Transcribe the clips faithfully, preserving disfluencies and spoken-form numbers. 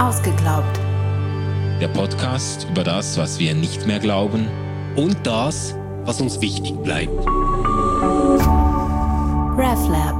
Ausgeglaubt. Der Podcast über das, was wir nicht mehr glauben und das, was uns wichtig bleibt. RefLab.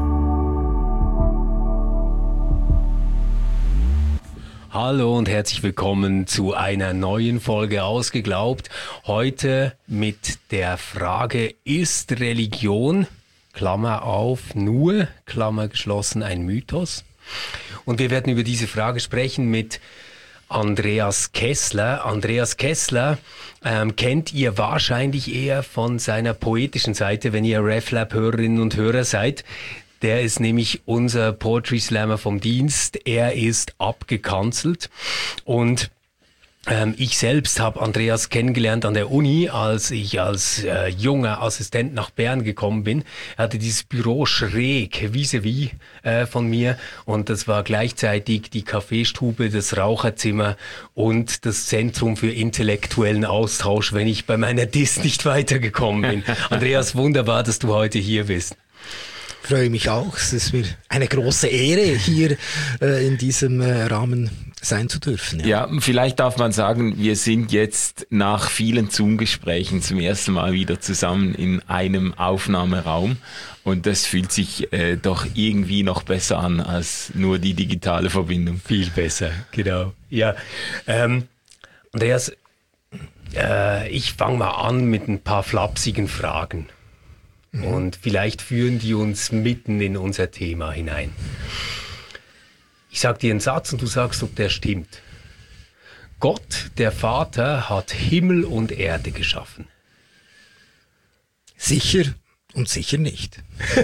Hallo und herzlich willkommen zu einer neuen Folge Ausgeglaubt. Heute mit der Frage, ist Religion, Klammer auf, nur, Klammer geschlossen, ein Mythos? Und wir werden über diese Frage sprechen mit Andreas Kessler. Andreas Kessler ähm, kennt ihr wahrscheinlich eher von seiner poetischen Seite, wenn ihr RefLab-Hörerinnen und Hörer seid. Der ist nämlich unser Poetry Slammer vom Dienst. Er ist abgekanzelt und ähm, ich selbst habe Andreas kennengelernt an der Uni, als ich als äh, junger Assistent nach Bern gekommen bin. Er hatte dieses Büro schräg vis-à-vis äh, von mir und das war gleichzeitig die Kaffeestube, das Raucherzimmer und das Zentrum für intellektuellen Austausch, wenn ich bei meiner Dis nicht weitergekommen bin. Andreas, wunderbar, dass du heute hier bist. Ich freue mich auch. Es ist mir eine große Ehre, hier äh, in diesem äh, Rahmen sein zu dürfen. Ja. ja, vielleicht darf man sagen, wir sind jetzt nach vielen Zoom-Gesprächen zum ersten Mal wieder zusammen in einem Aufnahmeraum und das fühlt sich äh, doch irgendwie noch besser an als nur die digitale Verbindung. Viel besser, genau. Ja, ähm, Andreas, äh, ich fange mal an mit ein paar flapsigen Fragen. Mhm. Und vielleicht führen die uns mitten in unser Thema hinein. Ich sage dir einen Satz und du sagst, ob der stimmt. Gott, der Vater, hat Himmel und Erde geschaffen. Sicher und sicher nicht.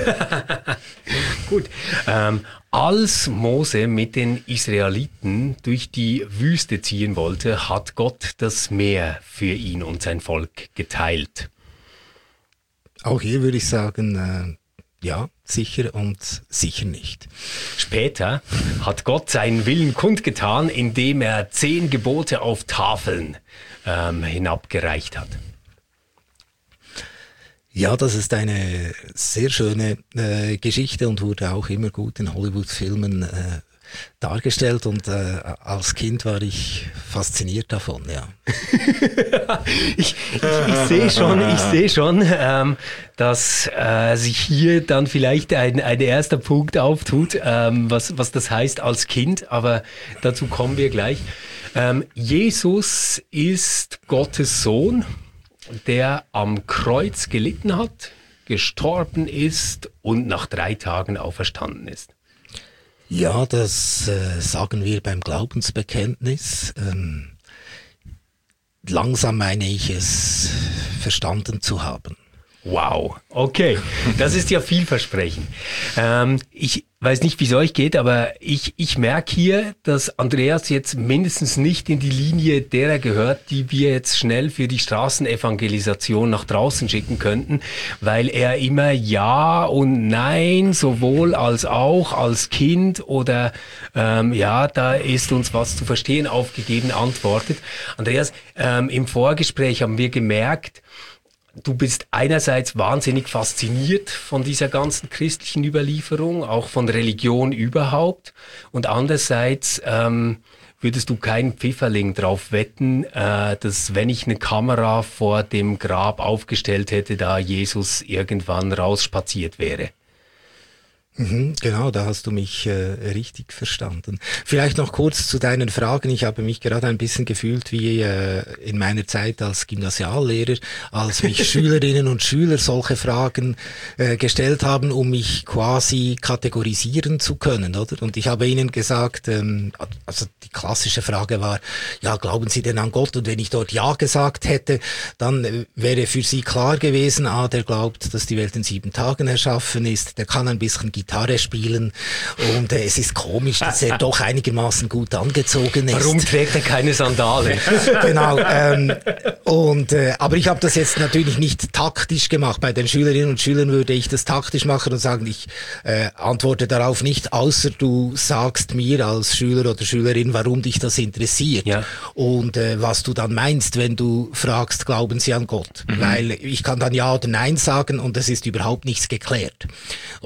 Gut. Ähm, als Mose mit den Israeliten durch die Wüste ziehen wollte, hat Gott das Meer für ihn und sein Volk geteilt. Auch hier würde ich sagen, äh, ja, sicher und sicher nicht. Später hat Gott seinen Willen kundgetan, indem er zehn Gebote auf Tafeln ähm, hinabgereicht hat. Ja, das ist eine sehr schöne äh, Geschichte und wurde auch immer gut in Hollywood-Filmen äh, dargestellt und äh, als Kind war ich fasziniert davon, ja. ich ich, ich sehe schon, ich sehe schon, ähm, dass äh, sich hier dann vielleicht ein, ein erster Punkt auftut, ähm, was, was das heißt als Kind, aber dazu kommen wir gleich. Ähm, Jesus ist Gottes Sohn, der am Kreuz gelitten hat, gestorben ist und nach drei Tagen auferstanden ist. Ja, das äh, sagen wir beim Glaubensbekenntnis. Ähm, langsam meine ich es verstanden zu haben. Wow, okay, das ist ja vielversprechend. Ähm, ich weiß nicht, wie es euch geht, aber ich, ich merke hier, dass Andreas jetzt mindestens nicht in die Linie derer gehört, die wir jetzt schnell für die Straßenevangelisation nach draußen schicken könnten, weil er immer Ja und Nein, sowohl als auch als Kind oder ähm, ja, da ist uns was zu verstehen aufgegeben, antwortet. Andreas, ähm, im Vorgespräch haben wir gemerkt, du bist einerseits wahnsinnig fasziniert von dieser ganzen christlichen Überlieferung, auch von Religion überhaupt. Und andererseits ähm, würdest du keinen Pfifferling drauf wetten, äh, dass wenn ich eine Kamera vor dem Grab aufgestellt hätte, da Jesus irgendwann rausspaziert wäre. Mhm, genau, da hast du mich äh, richtig verstanden. Vielleicht noch kurz zu deinen Fragen. Ich habe mich gerade ein bisschen gefühlt wie äh, in meiner Zeit als Gymnasiallehrer, als mich Schülerinnen und Schüler solche Fragen äh, gestellt haben, um mich quasi kategorisieren zu können, oder? Und ich habe ihnen gesagt, ähm, also die klassische Frage war, ja, glauben Sie denn an Gott? Und wenn ich dort Ja gesagt hätte, dann äh, wäre für Sie klar gewesen, ah, der glaubt, dass die Welt in sieben Tagen erschaffen ist, der kann ein bisschen Gitarre spielen und äh, es ist komisch, dass er doch einigermaßen gut angezogen ist. Warum trägt er keine Sandalen? Genau. Ähm, und äh, aber ich habe das jetzt natürlich nicht taktisch gemacht. Bei den Schülerinnen und Schülern würde ich das taktisch machen und sagen, ich äh, antworte darauf nicht, außer du sagst mir als Schüler oder Schülerin, warum dich das interessiert. Ja. Und äh, was du dann meinst, wenn du fragst, glauben Sie an Gott? Mhm. Weil ich kann dann Ja oder Nein sagen und es ist überhaupt nichts geklärt. Oder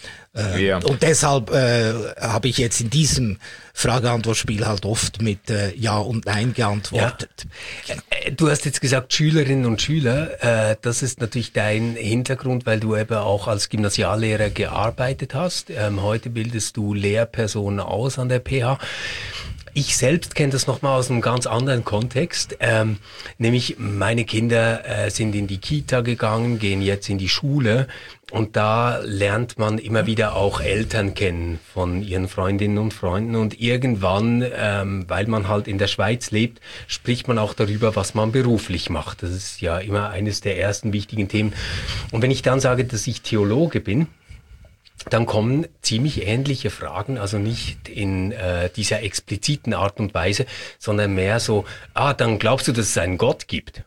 Äh, ja. Und deshalb äh, habe ich jetzt in diesem Frage-Antwort-Spiel halt oft mit äh, Ja und Nein geantwortet. Ja. Du hast jetzt gesagt Schülerinnen und Schüler. Äh, das ist natürlich dein Hintergrund, weil du eben auch als Gymnasiallehrer gearbeitet hast. Ähm, heute bildest du Lehrpersonen aus an der P H. Ich selbst kenne das nochmal aus einem ganz anderen Kontext, ähm, nämlich meine Kinder äh, sind in die Kita gegangen, gehen jetzt in die Schule und da lernt man immer wieder auch Eltern kennen von ihren Freundinnen und Freunden und irgendwann, ähm, weil man halt in der Schweiz lebt, spricht man auch darüber, was man beruflich macht. Das ist ja immer eines der ersten wichtigen Themen. Und wenn ich dann sage, dass ich Theologe bin, dann kommen ziemlich ähnliche Fragen, also nicht in äh, dieser expliziten Art und Weise, sondern mehr so, ah, dann glaubst du, dass es einen Gott gibt?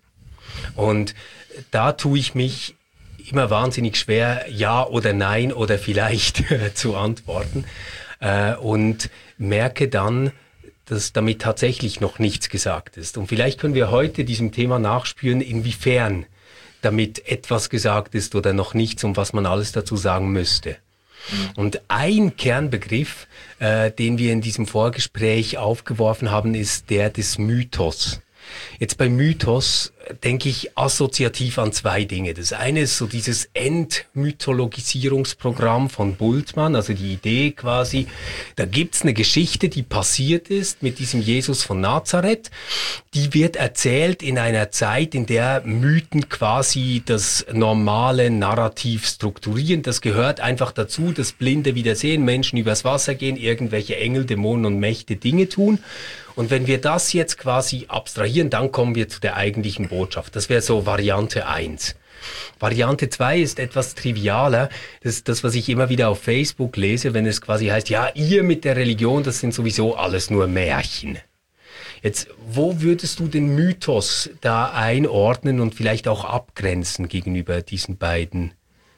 Und da tue ich mich immer wahnsinnig schwer, ja oder nein oder vielleicht äh, zu antworten äh, und merke dann, dass damit tatsächlich noch nichts gesagt ist. Und vielleicht können wir heute diesem Thema nachspüren, inwiefern damit etwas gesagt ist oder noch nichts, um was man alles dazu sagen müsste. Mhm. Und ein Kernbegriff, äh, den wir in diesem Vorgespräch aufgeworfen haben, ist der des Mythos. Jetzt bei Mythos denke ich assoziativ an zwei Dinge. Das eine ist so dieses Entmythologisierungsprogramm von Bultmann, also die Idee quasi, da gibt's eine Geschichte, die passiert ist mit diesem Jesus von Nazareth. Die wird erzählt in einer Zeit, in der Mythen quasi das normale Narrativ strukturieren. Das gehört einfach dazu, dass Blinde wieder sehen, Menschen übers Wasser gehen, irgendwelche Engel, Dämonen und Mächte Dinge tun. Und wenn wir das jetzt quasi abstrahieren, dann kommen wir zu der eigentlichen Botschaft. Das wäre so Variante eins. Variante zwei ist etwas trivialer. Das ist das, was ich immer wieder auf Facebook lese, wenn es quasi heißt, ja, ihr mit der Religion, das sind sowieso alles nur Märchen. Jetzt, wo würdest du den Mythos da einordnen und vielleicht auch abgrenzen gegenüber diesen beiden?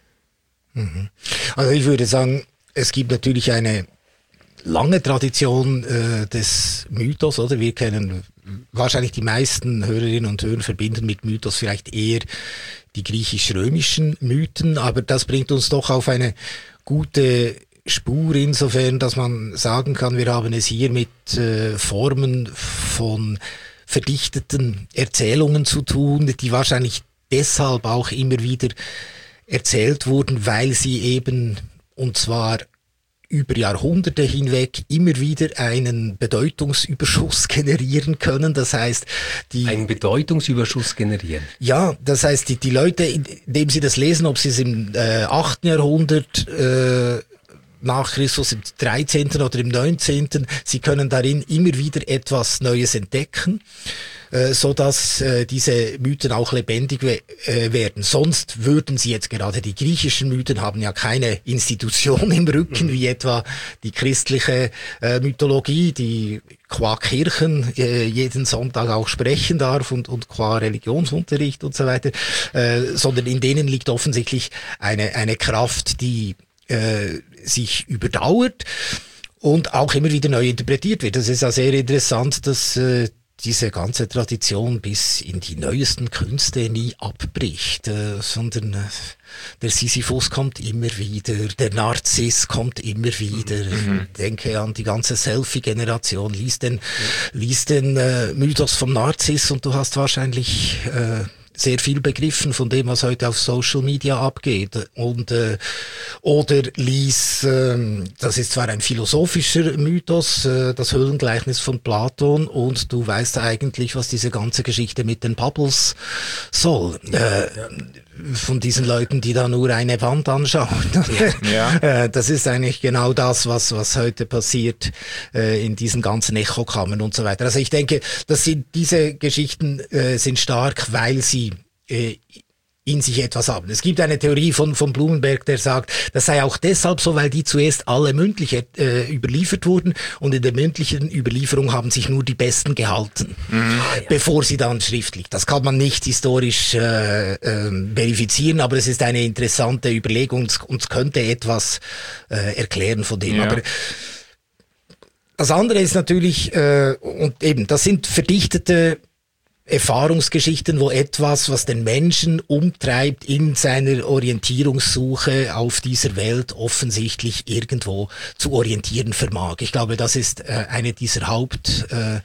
Also ich würde sagen, es gibt natürlich eine lange Tradition äh, des Mythos, oder? Wir kennen wahrscheinlich die meisten Hörerinnen und Hörer verbinden mit Mythos vielleicht eher die griechisch-römischen Mythen, aber das bringt uns doch auf eine gute Spur insofern, dass man sagen kann, wir haben es hier mit äh, Formen von verdichteten Erzählungen zu tun, die wahrscheinlich deshalb auch immer wieder erzählt wurden, weil sie eben, und zwar über Jahrhunderte hinweg immer wieder einen Bedeutungsüberschuss generieren können. Das heißt, die... Einen Bedeutungsüberschuss generieren? Ja, das heißt, die, die Leute, indem sie das lesen, ob sie es im äh, achten Jahrhundert äh, nach Christus, im dreizehnten oder im neunzehnten, sie können darin immer wieder etwas Neues entdecken, so dass äh, diese Mythen auch lebendig we- äh, werden. Sonst würden sie jetzt, gerade die griechischen Mythen haben ja keine Institution im Rücken, mhm. wie etwa die christliche äh, Mythologie, die qua Kirchen äh, jeden Sonntag auch sprechen darf und, und qua Religionsunterricht und so weiter, äh, sondern in denen liegt offensichtlich eine, eine Kraft, die äh, sich überdauert und auch immer wieder neu interpretiert wird. Das ist ja sehr interessant, dass äh, diese ganze Tradition bis in die neuesten Künste nie abbricht, äh, sondern äh, der Sisyphus kommt immer wieder, der Narziss kommt immer wieder. Mhm. Ich denke an die ganze Selfie-Generation, lies den, mhm. lies den äh, Mythos vom Narziss und du hast wahrscheinlich äh, sehr viel begriffen von dem, was heute auf Social Media abgeht. Und äh, oder lies, äh, das ist zwar ein philosophischer Mythos, äh, das Höhlengleichnis von Platon, und du weißt eigentlich, was diese ganze Geschichte mit den Bubbles soll. Äh, von diesen Leuten, die da nur eine Wand anschauen. Ja. äh, das ist eigentlich genau das, was was heute passiert äh, in diesen ganzen Echokammern und so weiter. Also ich denke, das sind diese Geschichten äh, sind stark, weil sie äh, in sich etwas haben. Es gibt eine Theorie von, von Blumenberg, der sagt, das sei auch deshalb so, weil die zuerst alle mündlich äh, überliefert wurden, und in der mündlichen Überlieferung haben sich nur die Besten gehalten, mhm. bevor sie dann schriftlich. Das kann man nicht historisch äh, äh, verifizieren, aber es ist eine interessante Überlegung, und es könnte etwas äh, erklären von dem. Ja. Aber das andere ist natürlich, äh, und eben, das sind verdichtete Erfahrungsgeschichten, wo etwas, was den Menschen umtreibt in seiner Orientierungssuche auf dieser Welt, offensichtlich irgendwo zu orientieren vermag. Ich glaube, das ist äh, eine dieser Haupt äh,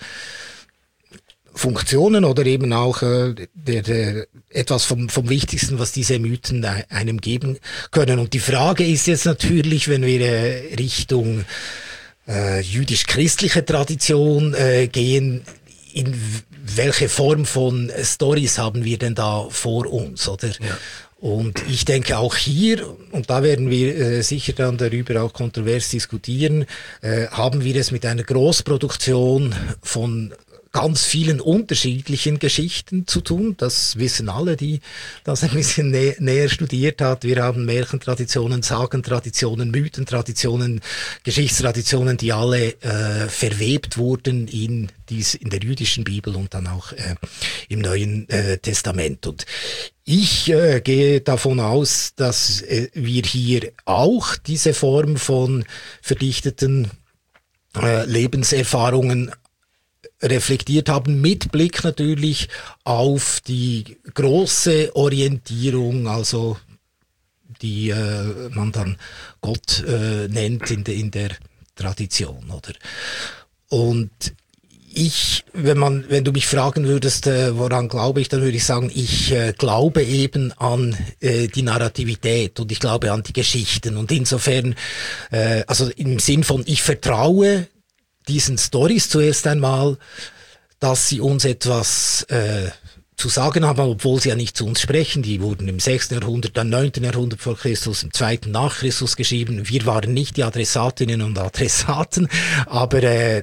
Funktionen oder eben auch äh, der, der, etwas vom, vom Wichtigsten, was diese Mythen einem geben können. Und die Frage ist jetzt natürlich, wenn wir äh, Richtung äh, jüdisch-christliche Tradition äh, gehen, in welche Form von Stories haben wir denn da vor uns, oder? Ja. Und ich denke auch hier, und da werden wir äh, sicher dann darüber auch kontrovers diskutieren, äh, haben wir es mit einer Großproduktion von ganz vielen unterschiedlichen Geschichten zu tun. Das wissen alle, die das ein bisschen nä- näher studiert hat. Wir haben Märchentraditionen, Sagentraditionen, Mythentraditionen, Geschichtstraditionen, die alle äh, verwebt wurden in dies, in der jüdischen Bibel und dann auch äh, im Neuen äh, Testament. Und ich äh, gehe davon aus, dass äh, wir hier auch diese Form von verdichteten äh, Lebenserfahrungen reflektiert haben, mit Blick natürlich auf die große Orientierung, also die äh, man dann Gott äh, nennt in, de, in der Tradition, oder? Und ich, wenn man, wenn du mich fragen würdest, äh, woran glaube ich, dann würde ich sagen, ich äh, glaube eben an äh, die Narrativität und ich glaube an die Geschichten und insofern, äh, also im Sinn von, ich vertraue diesen Stories zuerst einmal, dass sie uns etwas äh, zu sagen haben, obwohl sie ja nicht zu uns sprechen. Die wurden im sechsten Jahrhundert, dann neunten Jahrhundert vor Christus, im zweiten nach Christus geschrieben. Wir waren nicht die Adressatinnen und Adressaten, aber äh,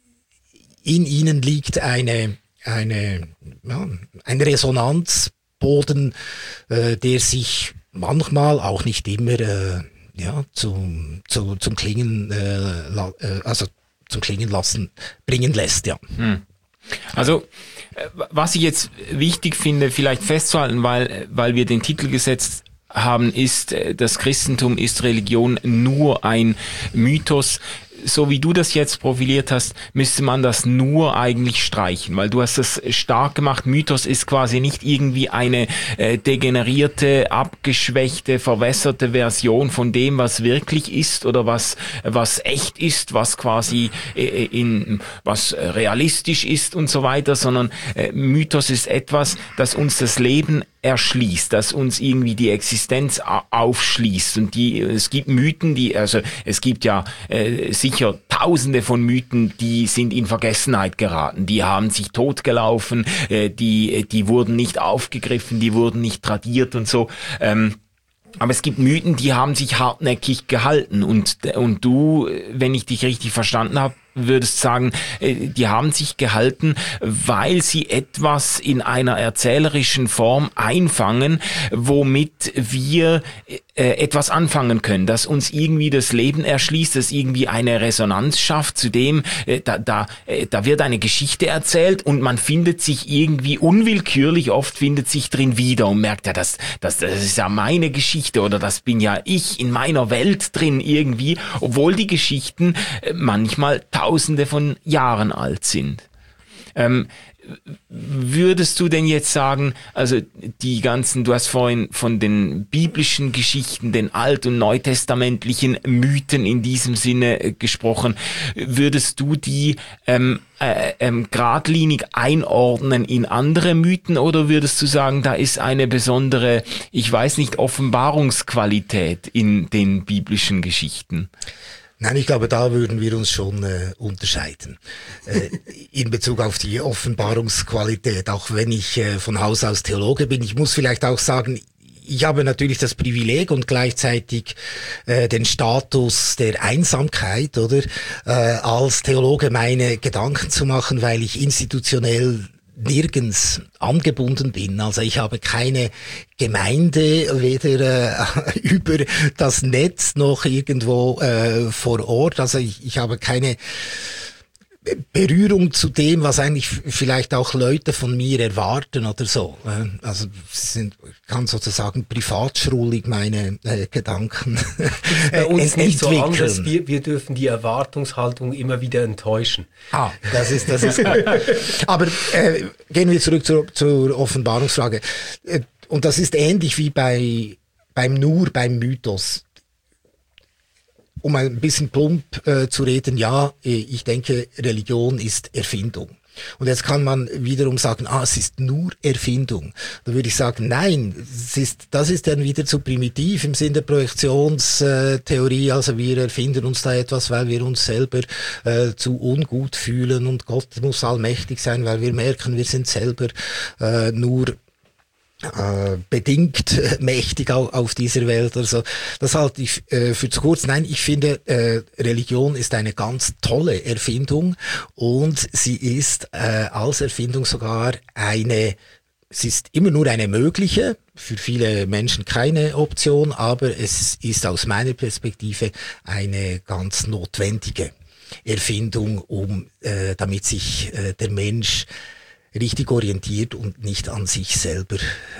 in ihnen liegt eine eine ja, ein Resonanzboden, äh, der sich manchmal, auch nicht immer, äh, ja zum zu, zum Klingen äh, la, äh, also zum Klingen lassen, bringen lässt, ja. Hm. Also, was ich jetzt wichtig finde, vielleicht festzuhalten, weil, weil wir den Titel gesetzt haben, ist, das Christentum ist Religion nur ein Mythos. So wie du das jetzt profiliert hast, müsste man das nur eigentlich streichen, weil du hast das stark gemacht. Mythos ist quasi nicht irgendwie eine äh, degenerierte, abgeschwächte, verwässerte Version von dem, was wirklich ist oder was was echt ist, was quasi äh, in was realistisch ist und so weiter, sondern äh, Mythos ist etwas, das uns das Leben erschließt, das uns irgendwie die Existenz aufschließt. Und die, es gibt Mythen, die, also es gibt ja äh, sicher tausende von Mythen, die sind in Vergessenheit geraten, die haben sich totgelaufen, äh, die, die wurden nicht aufgegriffen, die wurden nicht tradiert und so. Ähm, Aber es gibt Mythen, die haben sich hartnäckig gehalten und und du, wenn ich dich richtig verstanden habe, würdest sagen, die haben sich gehalten, weil sie etwas in einer erzählerischen Form einfangen, womit wir äh, etwas anfangen können, das uns irgendwie das Leben erschließt, das irgendwie eine Resonanz schafft, zu dem äh, da da äh, da wird eine Geschichte erzählt und man findet sich irgendwie unwillkürlich, oft findet sich drin wieder und merkt ja, das das das ist ja meine Geschichte oder das bin ja ich in meiner Welt drin irgendwie, obwohl die Geschichten äh, manchmal Tausende von Jahren alt sind. Ähm, würdest du denn jetzt sagen, also die ganzen, du hast vorhin von den biblischen Geschichten, den alt- und neutestamentlichen Mythen in diesem Sinne äh, gesprochen, würdest du die ähm, äh, ähm, geradlinig einordnen in andere Mythen oder würdest du sagen, da ist eine besondere, ich weiß nicht, Offenbarungsqualität in den biblischen Geschichten? Nein, ich glaube, da würden wir uns schon äh, unterscheiden äh, in Bezug auf die Offenbarungsqualität, auch wenn ich äh, von Haus aus Theologe bin. Ich muss vielleicht auch sagen, ich habe natürlich das Privileg und gleichzeitig äh, den Status der Einsamkeit, oder äh, als Theologe meine Gedanken zu machen, weil ich institutionell nirgends angebunden bin. Also ich habe keine Gemeinde, weder äh, über das Netz noch irgendwo äh, vor Ort. Also ich, ich habe keine Berührung zu dem, was eigentlich vielleicht auch Leute von mir erwarten oder so. Also sind, kann sozusagen privatschrulig meine äh, Gedanken bei uns nicht so entwickeln. anders. Wir, wir dürfen die Erwartungshaltung immer wieder enttäuschen. Ah, das ist das ist gut. Aber äh, gehen wir zurück zur, zur Offenbarungsfrage. Und das ist ähnlich wie bei beim Nur, beim Mythos. Um ein bisschen plump äh, zu reden, ja, ich denke, Religion ist Erfindung. Und jetzt kann man wiederum sagen, ah, es ist nur Erfindung. Da würde ich sagen, nein, es ist, das ist dann wieder zu primitiv im Sinne der Projektionstheorie. Also wir erfinden uns da etwas, weil wir uns selber äh, zu ungut fühlen und Gott muss allmächtig sein, weil wir merken, wir sind selber äh, nur Äh, bedingt äh, mächtig auf, auf dieser Welt. Also das halte ich äh, für zu kurz. Nein, ich finde, äh, Religion ist eine ganz tolle Erfindung und sie ist äh, als Erfindung sogar eine, es ist immer nur eine mögliche, für viele Menschen keine Option, aber es ist aus meiner Perspektive eine ganz notwendige Erfindung, um äh, damit sich äh, der Mensch richtig orientiert und nicht an sich selber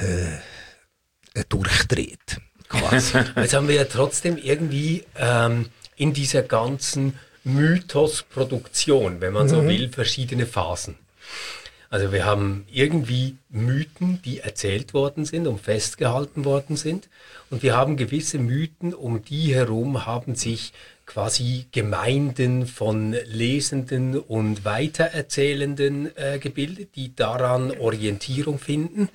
äh, durchdreht. Quasi. Jetzt haben wir ja trotzdem irgendwie ähm, in dieser ganzen Mythosproduktion, wenn man so mhm. will, verschiedene Phasen. Also wir haben irgendwie Mythen, die erzählt worden sind und festgehalten worden sind. Und wir haben gewisse Mythen, um die herum haben sich quasi Gemeinden von Lesenden und Weitererzählenden äh, gebildet, die daran Orientierung finden.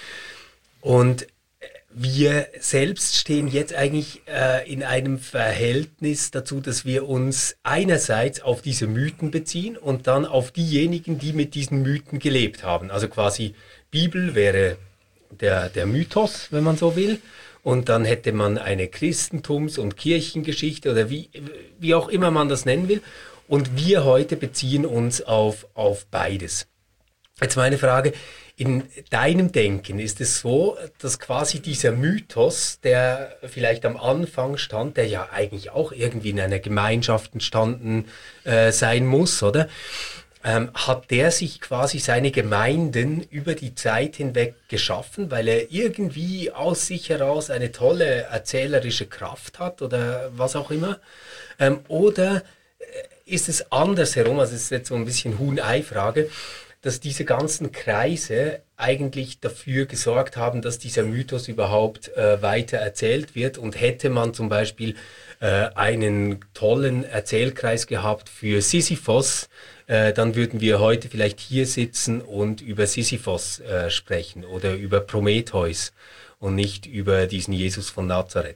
Und wir selbst stehen jetzt eigentlich äh, in einem Verhältnis dazu, dass wir uns einerseits auf diese Mythen beziehen und dann auf diejenigen, die mit diesen Mythen gelebt haben. Also quasi Bibel wäre der, der Mythos, wenn man so will. Und dann hätte man eine Christentums- und Kirchengeschichte oder wie, wie auch immer man das nennen will. Und wir heute beziehen uns auf, auf beides. Jetzt meine Frage, in deinem Denken ist es so, dass quasi dieser Mythos, der vielleicht am Anfang stand, der ja eigentlich auch irgendwie in einer Gemeinschaft entstanden äh, sein muss, oder? Ähm, hat der sich quasi seine Gemeinden über die Zeit hinweg geschaffen, weil er irgendwie aus sich heraus eine tolle erzählerische Kraft hat oder was auch immer? Ähm, oder ist es andersherum, also es ist jetzt so ein bisschen Huhn-Ei-Frage, dass diese ganzen Kreise eigentlich dafür gesorgt haben, dass dieser Mythos überhaupt äh, weiter erzählt wird, und hätte man zum Beispiel äh, einen tollen Erzählkreis gehabt für Sisyphos, äh, dann würden wir heute vielleicht hier sitzen und über Sisyphos äh, sprechen oder über Prometheus und nicht über diesen Jesus von Nazareth.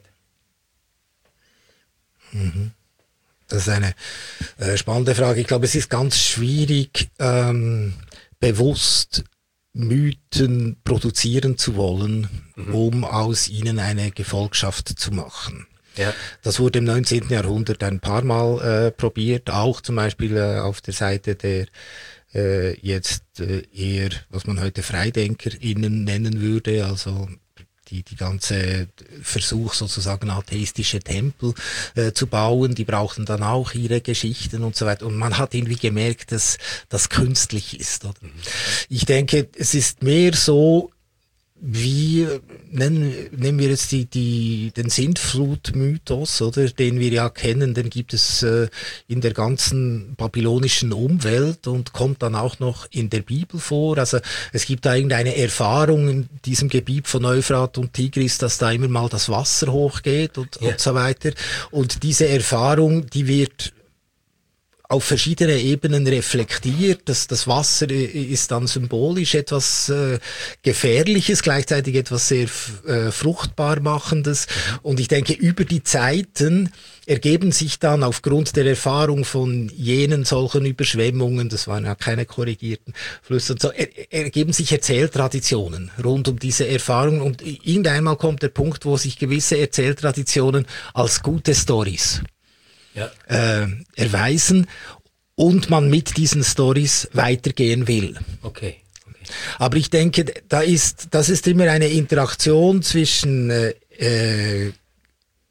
Mhm. Das ist eine äh, spannende Frage. Ich glaube, es ist ganz schwierig, ähm, bewusst Mythen produzieren zu wollen, mhm. um aus ihnen eine Gefolgschaft zu machen. Ja. Das wurde im neunzehnten Jahrhundert ein paar Mal äh, probiert, auch zum Beispiel äh, auf der Seite der äh, jetzt äh, eher, was man heute FreidenkerInnen nennen würde, also die, die ganze Versuch, sozusagen atheistische Tempel äh, zu bauen, die brauchten dann auch ihre Geschichten und so weiter. Und man hat irgendwie gemerkt, dass das künstlich ist. Oder? Ich denke, es ist mehr so, wie nennen, nehmen wir jetzt die, die, den Sintflut-Mythos, oder, den wir ja kennen, den gibt es äh, in der ganzen babylonischen Umwelt und kommt dann auch noch in der Bibel vor. Also es gibt da irgendeine Erfahrung in diesem Gebiet von Euphrat und Tigris, dass da immer mal das Wasser hochgeht und, ja. und so weiter. Und diese Erfahrung, die wird auf verschiedene Ebenen reflektiert. Das, das Wasser ist dann symbolisch etwas äh, Gefährliches, gleichzeitig etwas sehr äh, fruchtbar Machendes. Mhm. Und ich denke, über die Zeiten ergeben sich dann aufgrund der Erfahrung von jenen solchen Überschwemmungen, das waren ja keine korrigierten Flüsse und so, er, ergeben sich Erzähltraditionen rund um diese Erfahrung. Und irgendeinmal kommt der Punkt, wo sich gewisse Erzähltraditionen als gute Storys Ja. Äh, erweisen und man mit diesen Stories weitergehen will. Okay. okay. Aber ich denke, da ist, das ist immer eine Interaktion zwischen äh, äh,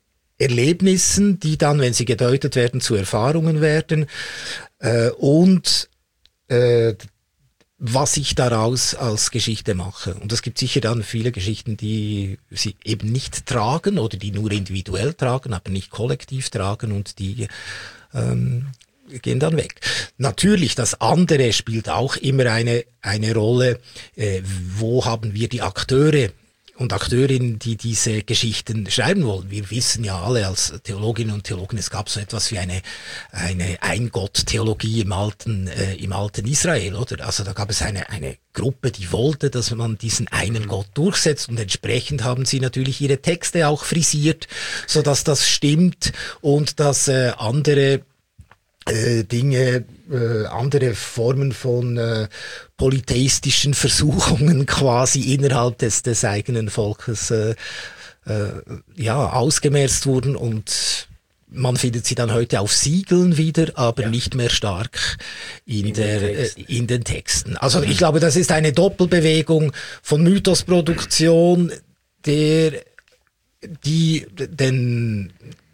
Erlebnissen, die dann, wenn sie gedeutet werden, zu Erfahrungen werden, äh, und äh, was ich daraus als Geschichte mache. Und es gibt sicher dann viele Geschichten, die sie eben nicht tragen oder die nur individuell tragen, aber nicht kollektiv tragen, und die ähm, gehen dann weg. Natürlich, das andere spielt auch immer eine, eine Rolle. Äh, wo haben wir die Akteure und Akteurinnen, die diese Geschichten schreiben wollen? Wir wissen ja alle als Theologinnen und Theologen, es gab so etwas wie eine, eine Ein-Gott-Theologie im alten, äh, im alten Israel, oder? Also da gab es eine, eine Gruppe, die wollte, dass man diesen einen Gott durchsetzt, und entsprechend haben sie natürlich ihre Texte auch frisiert, so dass das stimmt, und dass äh, andere Äh, Dinge, äh, andere Formen von äh, polytheistischen Versuchungen quasi innerhalb des, des eigenen Volkes äh, äh, ja, ausgemerzt wurden, und man findet sie dann heute auf Siegeln wieder, aber ja. nicht mehr stark in, in, der, den äh, in den Texten. Also ich glaube, das ist eine Doppelbewegung von Mythosproduktion, der, die den,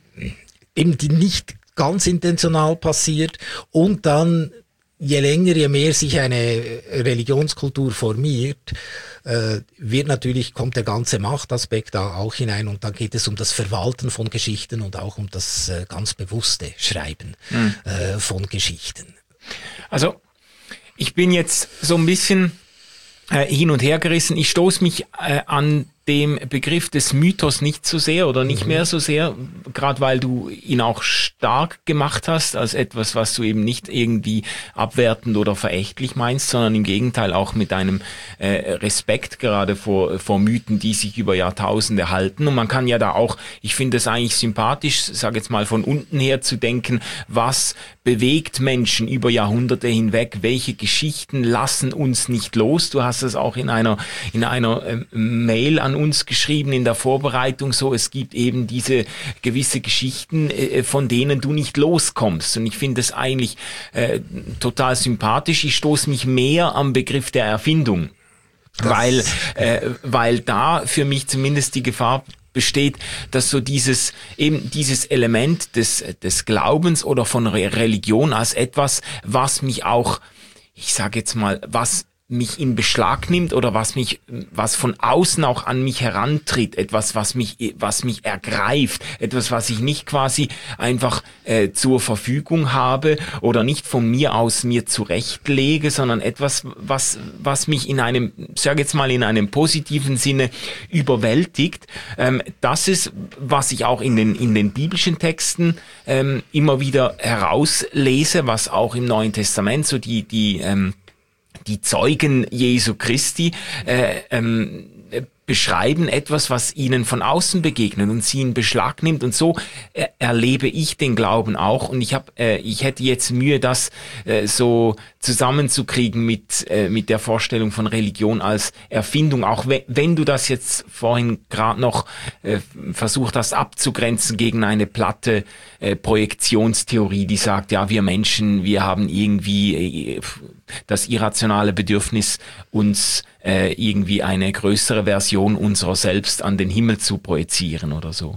eben die nicht ganz intentional passiert, und dann, je länger, je mehr sich eine Religionskultur formiert, äh, wird natürlich, kommt der ganze Machtaspekt da auch hinein, und dann geht es um das Verwalten von Geschichten und auch um das äh, ganz bewusste Schreiben mhm. äh, von Geschichten. Also, ich bin jetzt so ein bisschen äh, hin und her gerissen. Ich stoße mich äh, an dem Begriff des Mythos nicht so sehr oder nicht mhm. mehr so sehr, gerade weil du ihn auch stark gemacht hast als etwas, was du eben nicht irgendwie abwertend oder verächtlich meinst, sondern im Gegenteil auch mit einem äh, Respekt gerade vor, vor Mythen, die sich über Jahrtausende halten. Und man kann ja da auch, ich finde es eigentlich sympathisch, sage jetzt mal von unten her zu denken, was bewegt Menschen über Jahrhunderte hinweg, welche Geschichten lassen uns nicht los. Du hast es auch in einer, in einer äh, Mail an uns geschrieben in der Vorbereitung, so, es gibt eben diese gewisse Geschichten, äh, von denen du nicht loskommst. Und ich finde es eigentlich äh, total sympathisch. Ich stoße mich mehr am Begriff der Erfindung, das weil, äh, weil da für mich zumindest die Gefahr besteht, dass so dieses, eben dieses Element des, des Glaubens oder von Re- Religion als etwas, was mich auch, ich sage jetzt mal, was mich in Beschlag nimmt oder was mich, was von außen auch an mich herantritt, etwas, was mich, was mich ergreift, etwas, was ich nicht quasi einfach äh, zur Verfügung habe oder nicht von mir aus mir zurechtlege, sondern etwas, was, was mich in einem, sage jetzt mal in einem positiven Sinne überwältigt. Ähm, das ist, was ich auch in den in den biblischen Texten ähm, immer wieder herauslese, was auch im Neuen Testament so die die ähm, die Zeugen Jesu Christi äh, ähm, beschreiben etwas, was ihnen von außen begegnet und sie in Beschlag nimmt, und so äh, erlebe ich den Glauben auch, und ich habe, äh, ich hätte jetzt Mühe, das äh, so zusammenzukriegen mit äh, mit der Vorstellung von Religion als Erfindung, auch we- wenn du das jetzt vorhin gerade noch äh, versucht hast abzugrenzen gegen eine platte äh, Projektionstheorie, die sagt, ja, wir Menschen, wir haben irgendwie äh, das irrationale Bedürfnis, uns äh, irgendwie eine größere Version unserer selbst an den Himmel zu projizieren oder so.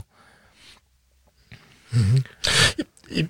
Mhm. Ich,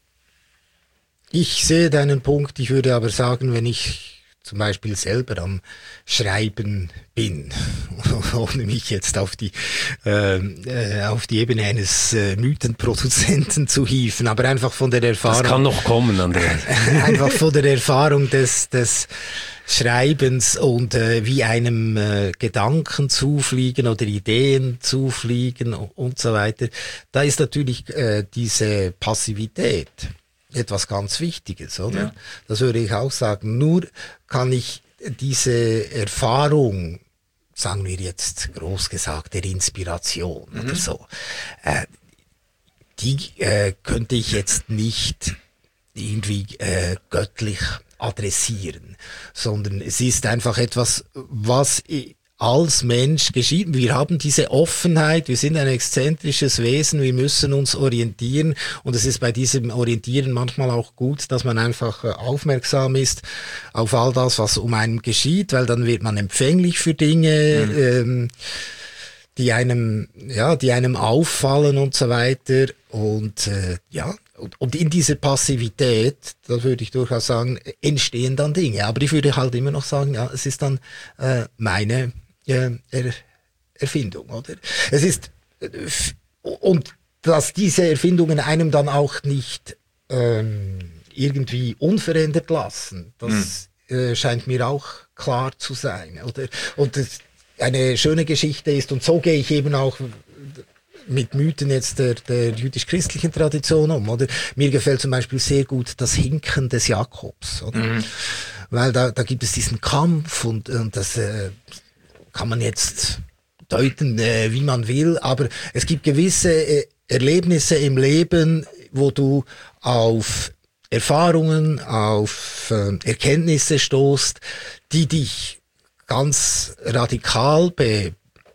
ich sehe deinen Punkt, ich würde aber sagen, wenn ich zum Beispiel selber am Schreiben bin, ohne mich jetzt auf die äh, auf die Ebene eines äh, Mythenproduzenten zu hieven, aber einfach von der Erfahrung. Das kann noch kommen, Andreas. Einfach von der Erfahrung des des Schreibens und äh, wie einem äh, Gedanken zufliegen oder Ideen zufliegen und so weiter. Da ist natürlich äh, diese Passivität etwas ganz Wichtiges, oder? Ja. Das würde ich auch sagen. Nur kann ich diese Erfahrung, sagen wir jetzt groß gesagt, der Inspiration mhm. oder so, äh, die äh, könnte ich jetzt nicht irgendwie äh, göttlich adressieren, sondern es ist einfach etwas, was als Mensch geschieht. Wir haben diese Offenheit, wir sind ein exzentrisches Wesen, wir müssen uns orientieren, und es ist bei diesem Orientieren manchmal auch gut, dass man einfach aufmerksam ist auf all das, was um einen geschieht, weil dann wird man empfänglich für Dinge, mhm. ähm, die einem, ja, die einem auffallen und so weiter. Und äh, ja, und, und in dieser Passivität, da würde ich durchaus sagen, entstehen dann Dinge. Aber ich würde halt immer noch sagen, ja, es ist dann äh, meine äh, er, Erfindung, oder? Es ist äh, und dass diese Erfindungen einem dann auch nicht ähm, irgendwie unverändert lassen, das hm. äh, scheint mir auch klar zu sein, oder? Und das, eine schöne Geschichte ist, und so gehe ich eben auch mit Mythen jetzt der, der jüdisch-christlichen Tradition um, oder? Mir gefällt zum Beispiel sehr gut das Hinken des Jakobs, oder? Mhm. Weil da, da gibt es diesen Kampf und, und das äh, kann man jetzt deuten, äh, wie man will, aber es gibt gewisse äh, Erlebnisse im Leben, wo du auf Erfahrungen, auf äh, Erkenntnisse stoßt, die dich ganz radikal be,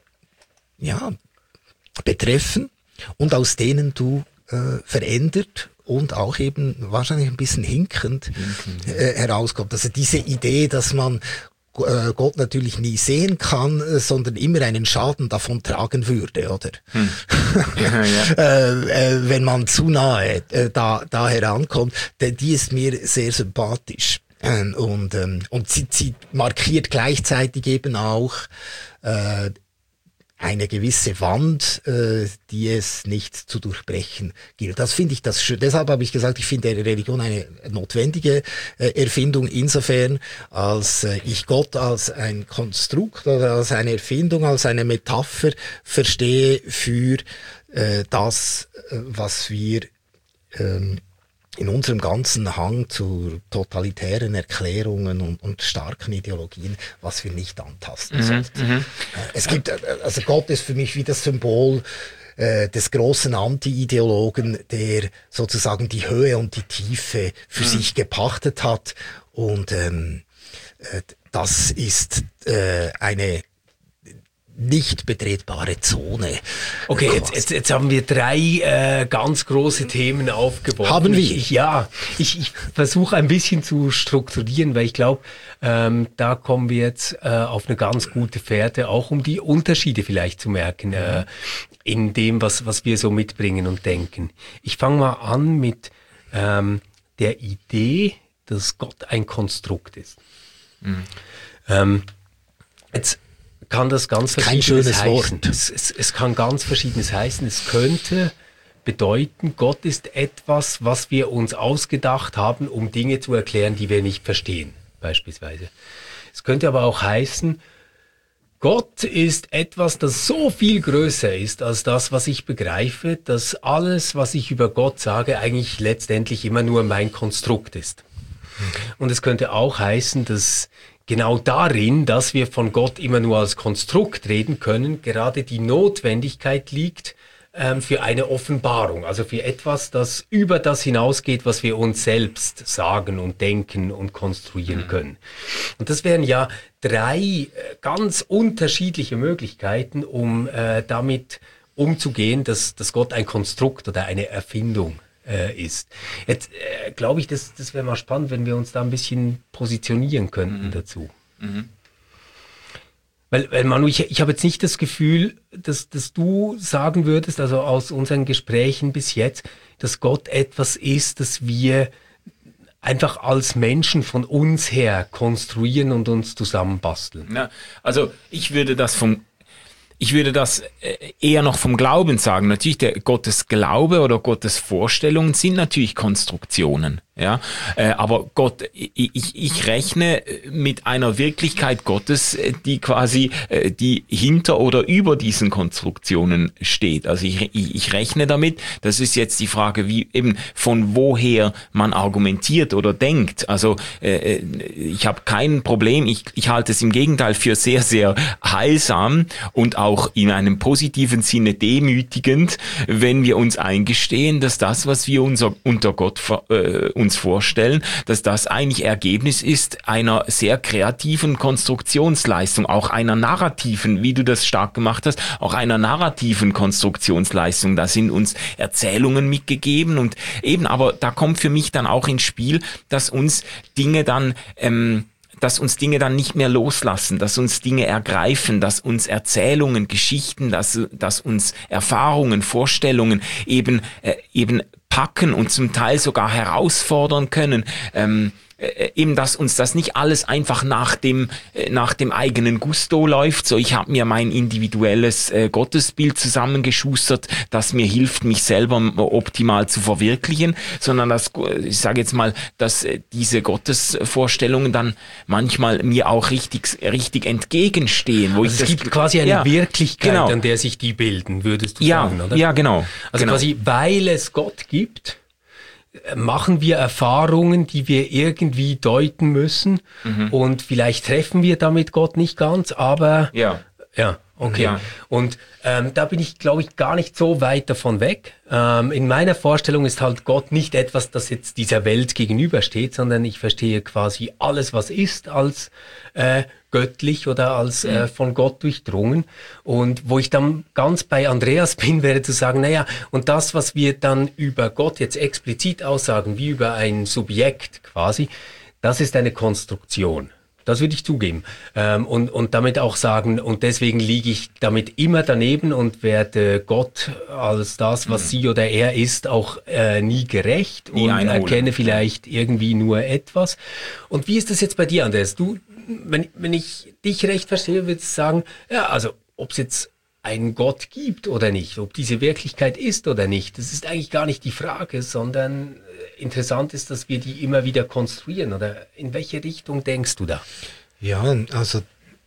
ja, betreffen und aus denen du äh, verändert und auch eben wahrscheinlich ein bisschen hinkend, hinkend äh, herauskommst. Also diese Idee, dass man äh, Gott natürlich nie sehen kann, äh, sondern immer einen Schaden davon tragen würde, oder? Hm. Ja, ja. äh, äh, wenn man zu nahe äh, da, da herankommt, denn die ist mir sehr sympathisch. Und, ähm, und sie, sie markiert gleichzeitig eben auch äh, eine gewisse Wand, äh, die es nicht zu durchbrechen gilt. Das finde ich das schön. Deshalb habe ich gesagt, ich finde Religion eine notwendige äh, Erfindung insofern, als äh, ich Gott als ein Konstrukt oder als eine Erfindung, als eine Metapher verstehe für äh, das, äh, was wir ähm, in unserem ganzen Hang zu totalitären Erklärungen und, und starken Ideologien, was wir nicht antasten sollten. Mhm, es gibt, also Gott ist für mich wie das Symbol äh, des großen Anti-Ideologen, der sozusagen die Höhe und die Tiefe für mhm. sich gepachtet hat. Und ähm, äh, das ist äh, eine nicht betretbare Zone. Okay, jetzt, jetzt, jetzt haben wir drei äh, ganz große Themen aufgeworfen. Haben wir? Ich, ja, ich, ich versuche ein bisschen zu strukturieren, weil ich glaube, ähm, da kommen wir jetzt äh, auf eine ganz gute Fährte, auch um die Unterschiede vielleicht zu merken äh, in dem, was, was wir so mitbringen und denken. Ich fange mal an mit ähm, der Idee, dass Gott ein Konstrukt ist. Mhm. Ähm, jetzt kann das ganz verschiedenes heißen. Wort. Es, es, es kann ganz verschiedenes heißen. Es könnte bedeuten, Gott ist etwas, was wir uns ausgedacht haben, um Dinge zu erklären, die wir nicht verstehen, beispielsweise. Es könnte aber auch heißen, Gott ist etwas, das so viel größer ist als das, was ich begreife, dass alles, was ich über Gott sage, eigentlich letztendlich immer nur mein Konstrukt ist. Und es könnte auch heißen, dass genau darin, dass wir von Gott immer nur als Konstrukt reden können, gerade die Notwendigkeit liegt ähm, für eine Offenbarung, also für etwas, das über das hinausgeht, was wir uns selbst sagen und denken und konstruieren mhm. können. Und das wären ja drei äh, ganz unterschiedliche Möglichkeiten, um äh, damit umzugehen, dass, dass Gott ein Konstrukt oder eine Erfindung ist. Jetzt äh, glaube ich, das, das wäre mal spannend, wenn wir uns da ein bisschen positionieren könnten mhm. dazu. Mhm. Weil, weil Manu, ich, ich habe jetzt nicht das Gefühl, dass, dass du sagen würdest, also aus unseren Gesprächen bis jetzt, dass Gott etwas ist, das wir einfach als Menschen von uns her konstruieren und uns zusammenbasteln. Ja, also ich würde das vom Ich würde das eher noch vom Glauben sagen. Natürlich, der Gottes Glaube oder Gottes Vorstellungen sind natürlich Konstruktionen. Ja, äh, aber Gott, ich, ich rechne mit einer Wirklichkeit Gottes, die quasi, äh, die hinter oder über diesen Konstruktionen steht. Also ich, ich, ich rechne damit, das ist jetzt die Frage, wie eben von woher man argumentiert oder denkt. Also äh, ich habe kein Problem, ich, ich halte es im Gegenteil für sehr, sehr heilsam und auch in einem positiven Sinne demütigend, wenn wir uns eingestehen, dass das, was wir unser, unter Gott äh, uns vorstellen, dass das eigentlich Ergebnis ist einer sehr kreativen Konstruktionsleistung, auch einer narrativen, wie du das stark gemacht hast, auch einer narrativen Konstruktionsleistung. Da sind uns Erzählungen mitgegeben und eben, aber da kommt für mich dann auch ins Spiel, dass uns Dinge dann ähm, dass uns Dinge dann nicht mehr loslassen, dass uns Dinge ergreifen, dass uns Erzählungen, Geschichten, dass, dass uns Erfahrungen, Vorstellungen eben, äh, eben packen und zum Teil sogar herausfordern können. Ähm, Äh, eben, dass uns das nicht alles einfach nach dem äh, nach dem eigenen Gusto läuft. So, ich habe mir mein individuelles äh, Gottesbild zusammengeschustert, das mir hilft, mich selber optimal zu verwirklichen, sondern dass, ich sage jetzt mal, dass äh, diese Gottesvorstellungen dann manchmal mir auch richtig richtig entgegenstehen. Wo Also ich es das, gibt quasi eine ja, Wirklichkeit, genau. an der sich die bilden, würdest du ja, sagen, oder? Ja, genau. Also genau. quasi, weil es Gott gibt, machen wir Erfahrungen, die wir irgendwie deuten müssen, mhm. und vielleicht treffen wir damit Gott nicht ganz, aber ja, ja, okay. Ja. Und ähm, da bin ich, glaube ich, gar nicht so weit davon weg. Ähm, in meiner Vorstellung ist halt Gott nicht etwas, das jetzt dieser Welt gegenübersteht, sondern ich verstehe quasi alles, was ist, als äh, göttlich oder als äh, von Gott durchdrungen. Und wo ich dann ganz bei Andreas bin, wäre zu sagen, naja, und das, was wir dann über Gott jetzt explizit aussagen, wie über ein Subjekt quasi, das ist eine Konstruktion. Das würde ich zugeben. Ähm, und, und damit auch sagen, und deswegen liege ich damit immer daneben und werde Gott als das, was mhm. sie oder er ist, auch äh, nie gerecht nie und einholen. Erkenne vielleicht irgendwie nur etwas. Und wie ist das jetzt bei dir, Andreas? Du, wenn, wenn ich dich recht verstehe, würdest du sagen, ja, also ob es jetzt einen Gott gibt oder nicht, ob diese Wirklichkeit ist oder nicht, das ist eigentlich gar nicht die Frage, sondern interessant ist, dass wir die immer wieder konstruieren. Oder in welche Richtung denkst du da? Ja, also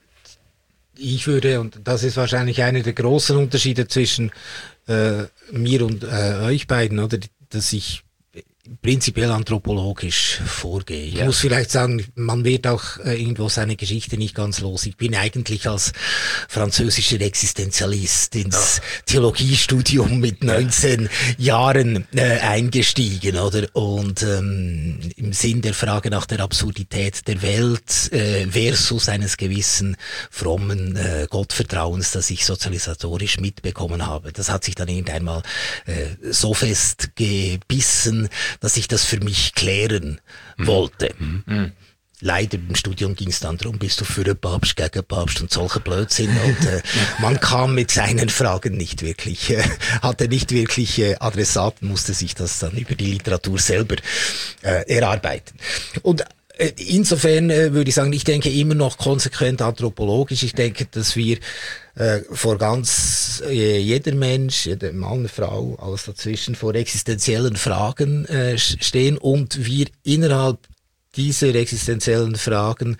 ich würde, und das ist wahrscheinlich einer der großen Unterschiede zwischen äh, mir und äh, euch beiden, oder, dass ich prinzipiell anthropologisch vorgehe. Ich ja. muss vielleicht sagen, man wird auch äh, irgendwo seine Geschichte nicht ganz los. Ich bin eigentlich als französischer Existenzialist ins ja. Theologiestudium mit neunzehn ja. Jahren äh, eingestiegen, oder? Und ähm, im Sinn der Frage nach der Absurdität der Welt äh, versus eines gewissen frommen äh, Gottvertrauens, das ich sozialisatorisch mitbekommen habe. Das hat sich dann irgendeinmal äh, so fest gebissen, dass ich das für mich klären mhm. wollte. Mhm. Leider im Studium ging es dann darum, bist du für den Papst, gegen den Papst und solche Blödsinn. Und äh, man kam mit seinen Fragen nicht wirklich, äh, hatte nicht wirklich äh, Adressaten, musste sich das dann über die Literatur selber äh, erarbeiten. Und äh, insofern äh, würde ich sagen, ich denke immer noch konsequent anthropologisch. Ich denke, dass wir äh, vor ganz äh, jeder Mensch, jeder Mann, Frau, alles dazwischen, vor existenziellen Fragen äh, stehen und wir innerhalb dieser existenziellen Fragen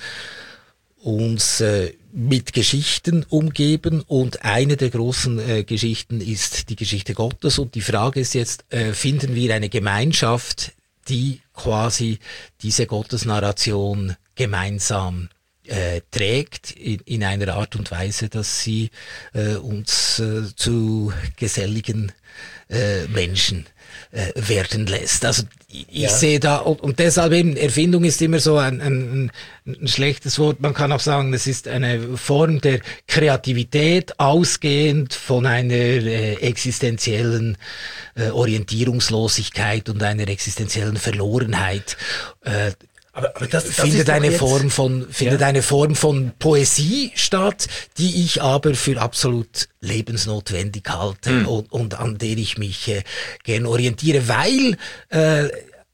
uns äh, mit Geschichten umgeben, und eine der großen äh, Geschichten ist die Geschichte Gottes, und die Frage ist jetzt, äh, finden wir eine Gemeinschaft, die quasi diese Gottesnarration gemeinsam äh, trägt, in, in einer Art und Weise, dass sie äh, uns äh, zu geselligen äh, Menschen äh, werden lässt. Also ich, ich ja. sehe da, und, und deshalb eben, Erfindung ist immer so ein, ein, ein schlechtes Wort. Man kann auch sagen, es ist eine Form der Kreativität, ausgehend von einer äh, existenziellen äh, Orientierungslosigkeit und einer existenziellen Verlorenheit. Äh, Aber, aber das, das findet eine Form von findet ja. eine Form von Poesie statt, die ich aber für absolut lebensnotwendig halte mhm. und, und an der ich mich äh, gern orientiere, weil äh,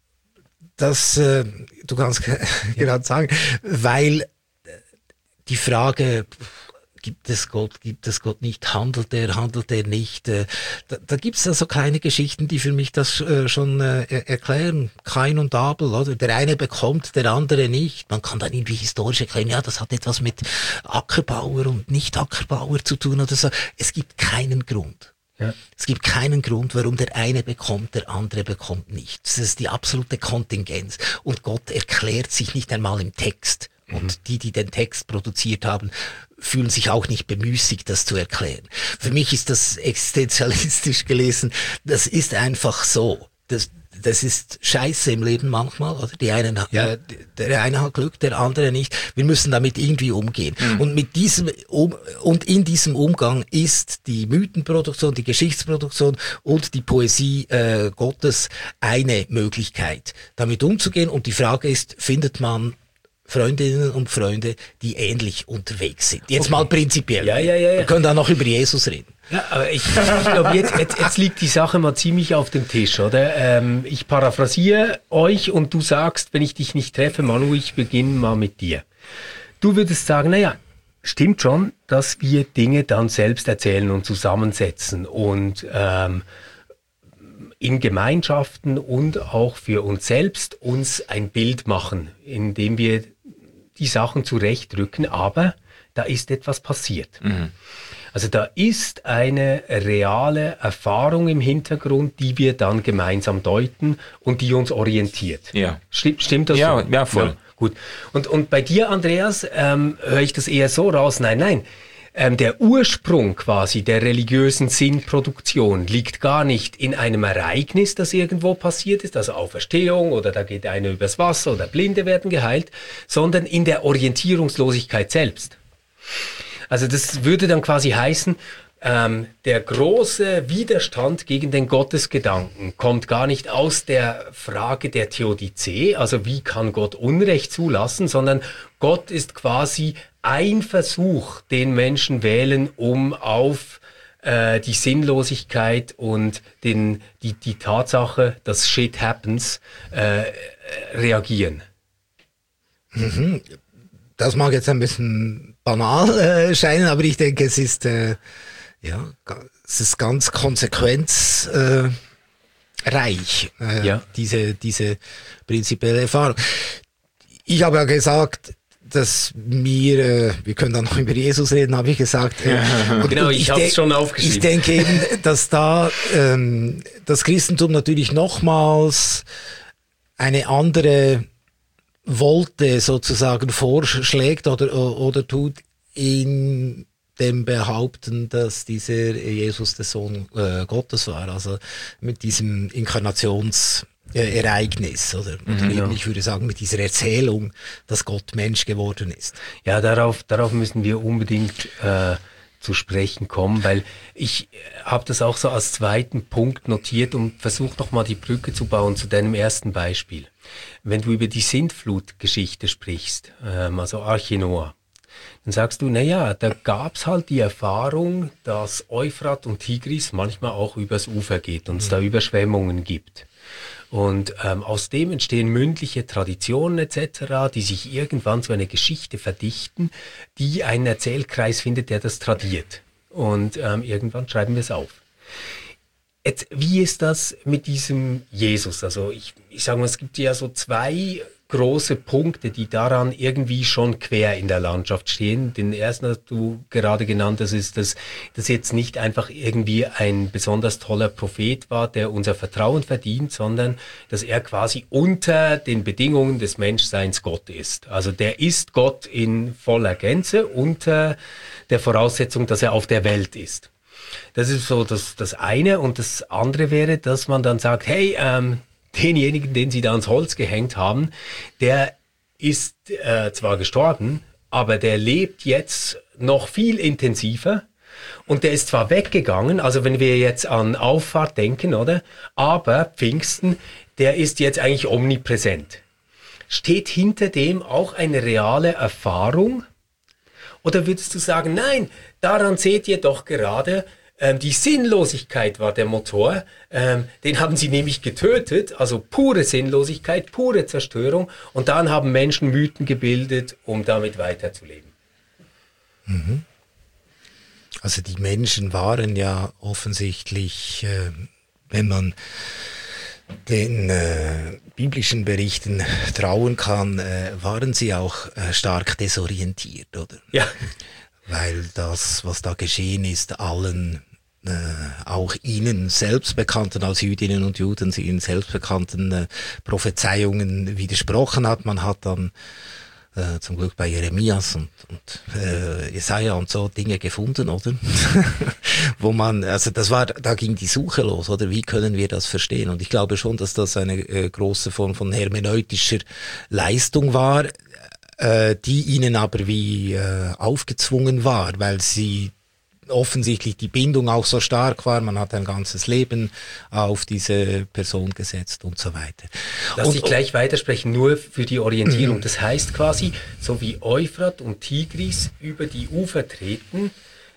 das äh, du kannst gerade sagen, weil die Frage, gibt es Gott, gibt es Gott nicht, handelt er, handelt er nicht. Äh, da da gibt es also kleine Geschichten, die für mich das äh, schon äh, erklären. Kain und Abel, oder? Der eine bekommt, der andere nicht. Man kann dann irgendwie historisch erklären, ja, das hat etwas mit Ackerbauer und Nicht-Ackerbauer zu tun oder so. Es gibt keinen Grund. Ja. Es gibt keinen Grund, warum der eine bekommt, der andere bekommt nicht. Das ist die absolute Kontingenz. Und Gott erklärt sich nicht einmal im Text. Und mhm. die, die den Text produziert haben, fühlen sich auch nicht bemüßigt, das zu erklären. Für mich ist das existenzialistisch gelesen. Das ist einfach so. Das, das ist Scheiße im Leben manchmal, oder? Die einen, ja. äh, der eine hat Glück, der andere nicht. Wir müssen damit irgendwie umgehen. Mhm. Und mit diesem, um, und in diesem Umgang ist die Mythenproduktion, die Geschichtsproduktion und die Poesie äh, Gottes eine Möglichkeit, damit umzugehen. Und die Frage ist, findet man Freundinnen und Freunde, die ähnlich unterwegs sind. Jetzt okay. mal prinzipiell. Ja, ja, ja, ja. Wir können da noch über Jesus reden. Ja, aber ich, ich glaube, jetzt, jetzt, jetzt liegt die Sache mal ziemlich auf dem Tisch, oder? Ähm, ich paraphrasiere euch und du sagst, wenn ich dich nicht treffe, Manu, ich beginne mal mit dir. Du würdest sagen, naja, stimmt schon, dass wir Dinge dann selbst erzählen und zusammensetzen und ähm, in Gemeinschaften und auch für uns selbst uns ein Bild machen, indem wir die Sachen zurechtrücken, aber da ist etwas passiert. Mhm. Also da ist eine reale Erfahrung im Hintergrund, die wir dann gemeinsam deuten und die uns orientiert. Ja. Stimmt, stimmt das ja, so? Ja, voll. Ja, gut. Und, und bei dir, Andreas, ähm, höre ich das eher so raus, nein, nein, ähm, der Ursprung quasi der religiösen Sinnproduktion liegt gar nicht in einem Ereignis, das irgendwo passiert ist, also Auferstehung oder da geht einer übers Wasser oder Blinde werden geheilt, sondern in der Orientierungslosigkeit selbst. Also das würde dann quasi heißen, ähm, der große Widerstand gegen den Gottesgedanken kommt gar nicht aus der Frage der Theodizee, also wie kann Gott Unrecht zulassen, sondern Gott ist quasi ein Versuch, den Menschen wählen, um auf äh, die Sinnlosigkeit und den, die, die Tatsache, dass Shit happens, äh, reagieren. Mhm. Das mag jetzt ein bisschen banal äh, scheinen, aber ich denke, es ist äh, ja, es ist ganz konsequenzreich, äh, ja. diese diese prinzipielle Erfahrung. Ich habe ja gesagt, dass mir, äh, wir können dann noch über Jesus reden, habe ich gesagt. Äh, und, genau, und ich, ich habe es schon aufgeschrieben. Ich denke eben, dass da ähm, das Christentum natürlich nochmals eine andere Wolte sozusagen vorschlägt oder, oder tut in dem Behaupten, dass dieser Jesus der Sohn äh, Gottes war, also mit diesem Inkarnationsereignis oder, oder mhm, ja. ich würde sagen mit dieser Erzählung, dass Gott Mensch geworden ist. Ja, darauf, darauf müssen wir unbedingt äh, zu sprechen kommen, weil ich habe das auch so als zweiten Punkt notiert und versuche nochmal die Brücke zu bauen zu deinem ersten Beispiel. Wenn du über die Sintflutgeschichte sprichst, ähm, also Arche Noah, dann sagst du, naja, da gab's halt die Erfahrung, dass Euphrat und Tigris manchmal auch übers Ufer geht und es mhm. da Überschwemmungen gibt. Und ähm, aus dem entstehen mündliche Traditionen et cetera, die sich irgendwann zu einer Geschichte verdichten, die einen Erzählkreis findet, der das tradiert. Und ähm, irgendwann schreiben wir es auf. Jetzt, wie ist das mit diesem Jesus? Also ich, ich sage mal, es gibt ja so zwei große Punkte, die daran irgendwie schon quer in der Landschaft stehen. Den ersten hast du gerade genannt, das ist, dass das jetzt nicht einfach irgendwie ein besonders toller Prophet war, der unser Vertrauen verdient, sondern dass er quasi unter den Bedingungen des Menschseins Gott ist. Also der ist Gott in voller Gänze unter der Voraussetzung, dass er auf der Welt ist. Das ist so das, das eine. Und das andere wäre, dass man dann sagt, hey, ähm, denjenigen, den sie da ans Holz gehängt haben, der ist äh, zwar gestorben, aber der lebt jetzt noch viel intensiver und der ist zwar weggegangen, also wenn wir jetzt an Auffahrt denken, oder? Aber Pfingsten, der ist jetzt eigentlich omnipräsent. Steht hinter dem auch eine reale Erfahrung? Oder würdest du sagen, nein, daran seht ihr doch gerade, Ähm, die Sinnlosigkeit war der Motor, ähm, den haben sie nämlich getötet, also pure Sinnlosigkeit, pure Zerstörung und dann haben Menschen Mythen gebildet, um damit weiterzuleben. Mhm. Also die Menschen waren ja offensichtlich, äh, wenn man den äh, biblischen Berichten trauen kann, äh, waren sie auch äh, stark desorientiert, oder? Ja. Weil das, was da geschehen ist, allen, äh, auch ihnen selbst bekannten, als Jüdinnen und Juden, sie ihnen selbst bekannten äh, Prophezeiungen widersprochen hat. Man hat dann äh, zum Glück bei Jeremias und, und äh, Jesaja und so Dinge gefunden, oder? Wo man, also das war, da ging die Suche los, oder? Wie können wir das verstehen? Und ich glaube schon, dass das eine äh, große Form von hermeneutischer Leistung war, die ihnen aber wie äh, aufgezwungen war, weil sie offensichtlich die Bindung auch so stark war, man hat ein ganzes Leben auf diese Person gesetzt und so weiter. Lass und, dich gleich weitersprechen, nur für die Orientierung. Das heißt quasi, so wie Euphrat und Tigris über die Ufer treten,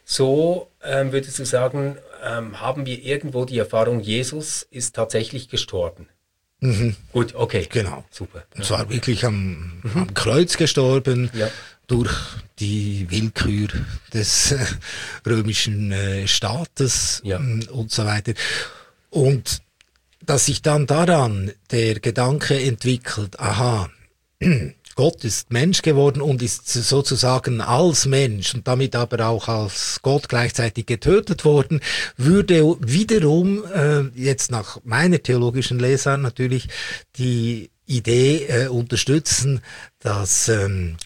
so ähm, würdest du sagen, ähm, haben wir irgendwo die Erfahrung, Jesus ist tatsächlich gestorben. Mhm. Gut, okay. Genau. Super. Und zwar wirklich am, mhm. am Kreuz gestorben. Ja. Durch die Willkür des äh, römischen äh, Staates ja. äh, und so weiter. Und dass sich dann daran der Gedanke entwickelt, aha, Gott ist Mensch geworden und ist sozusagen als Mensch und damit aber auch als Gott gleichzeitig getötet worden, würde wiederum äh, jetzt nach meiner theologischen Lesart natürlich die Idee äh, unterstützen, dass ähm,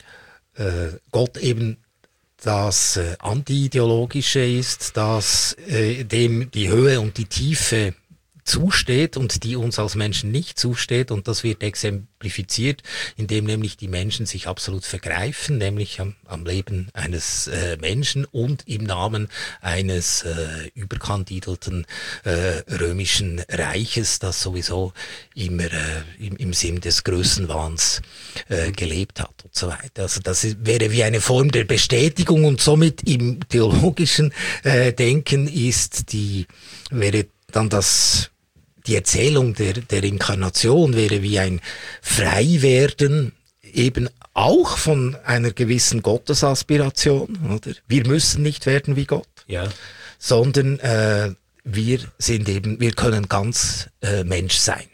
Gott eben das äh, Anti-Ideologische ist, dass äh, dem die Höhe und die Tiefe zusteht und die uns als Menschen nicht zusteht, und das wird exemplifiziert, indem nämlich die Menschen sich absolut vergreifen, nämlich am, am Leben eines äh, Menschen und im Namen eines äh, überkandidelten äh, römischen Reiches, das sowieso immer äh, im, im Sinn des Größenwahns äh, gelebt hat und so weiter. Also das ist, wäre wie eine Form der Bestätigung, und somit im theologischen äh, Denken ist die, wäre dann das, die Erzählung der, der Inkarnation wäre wie ein Freiwerden eben auch von einer gewissen Gottesaspiration, oder? Wir müssen nicht werden wie Gott, ja. sondern äh, wir sind eben, wir können ganz äh, Mensch sein.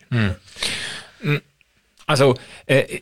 Hm. Also, äh,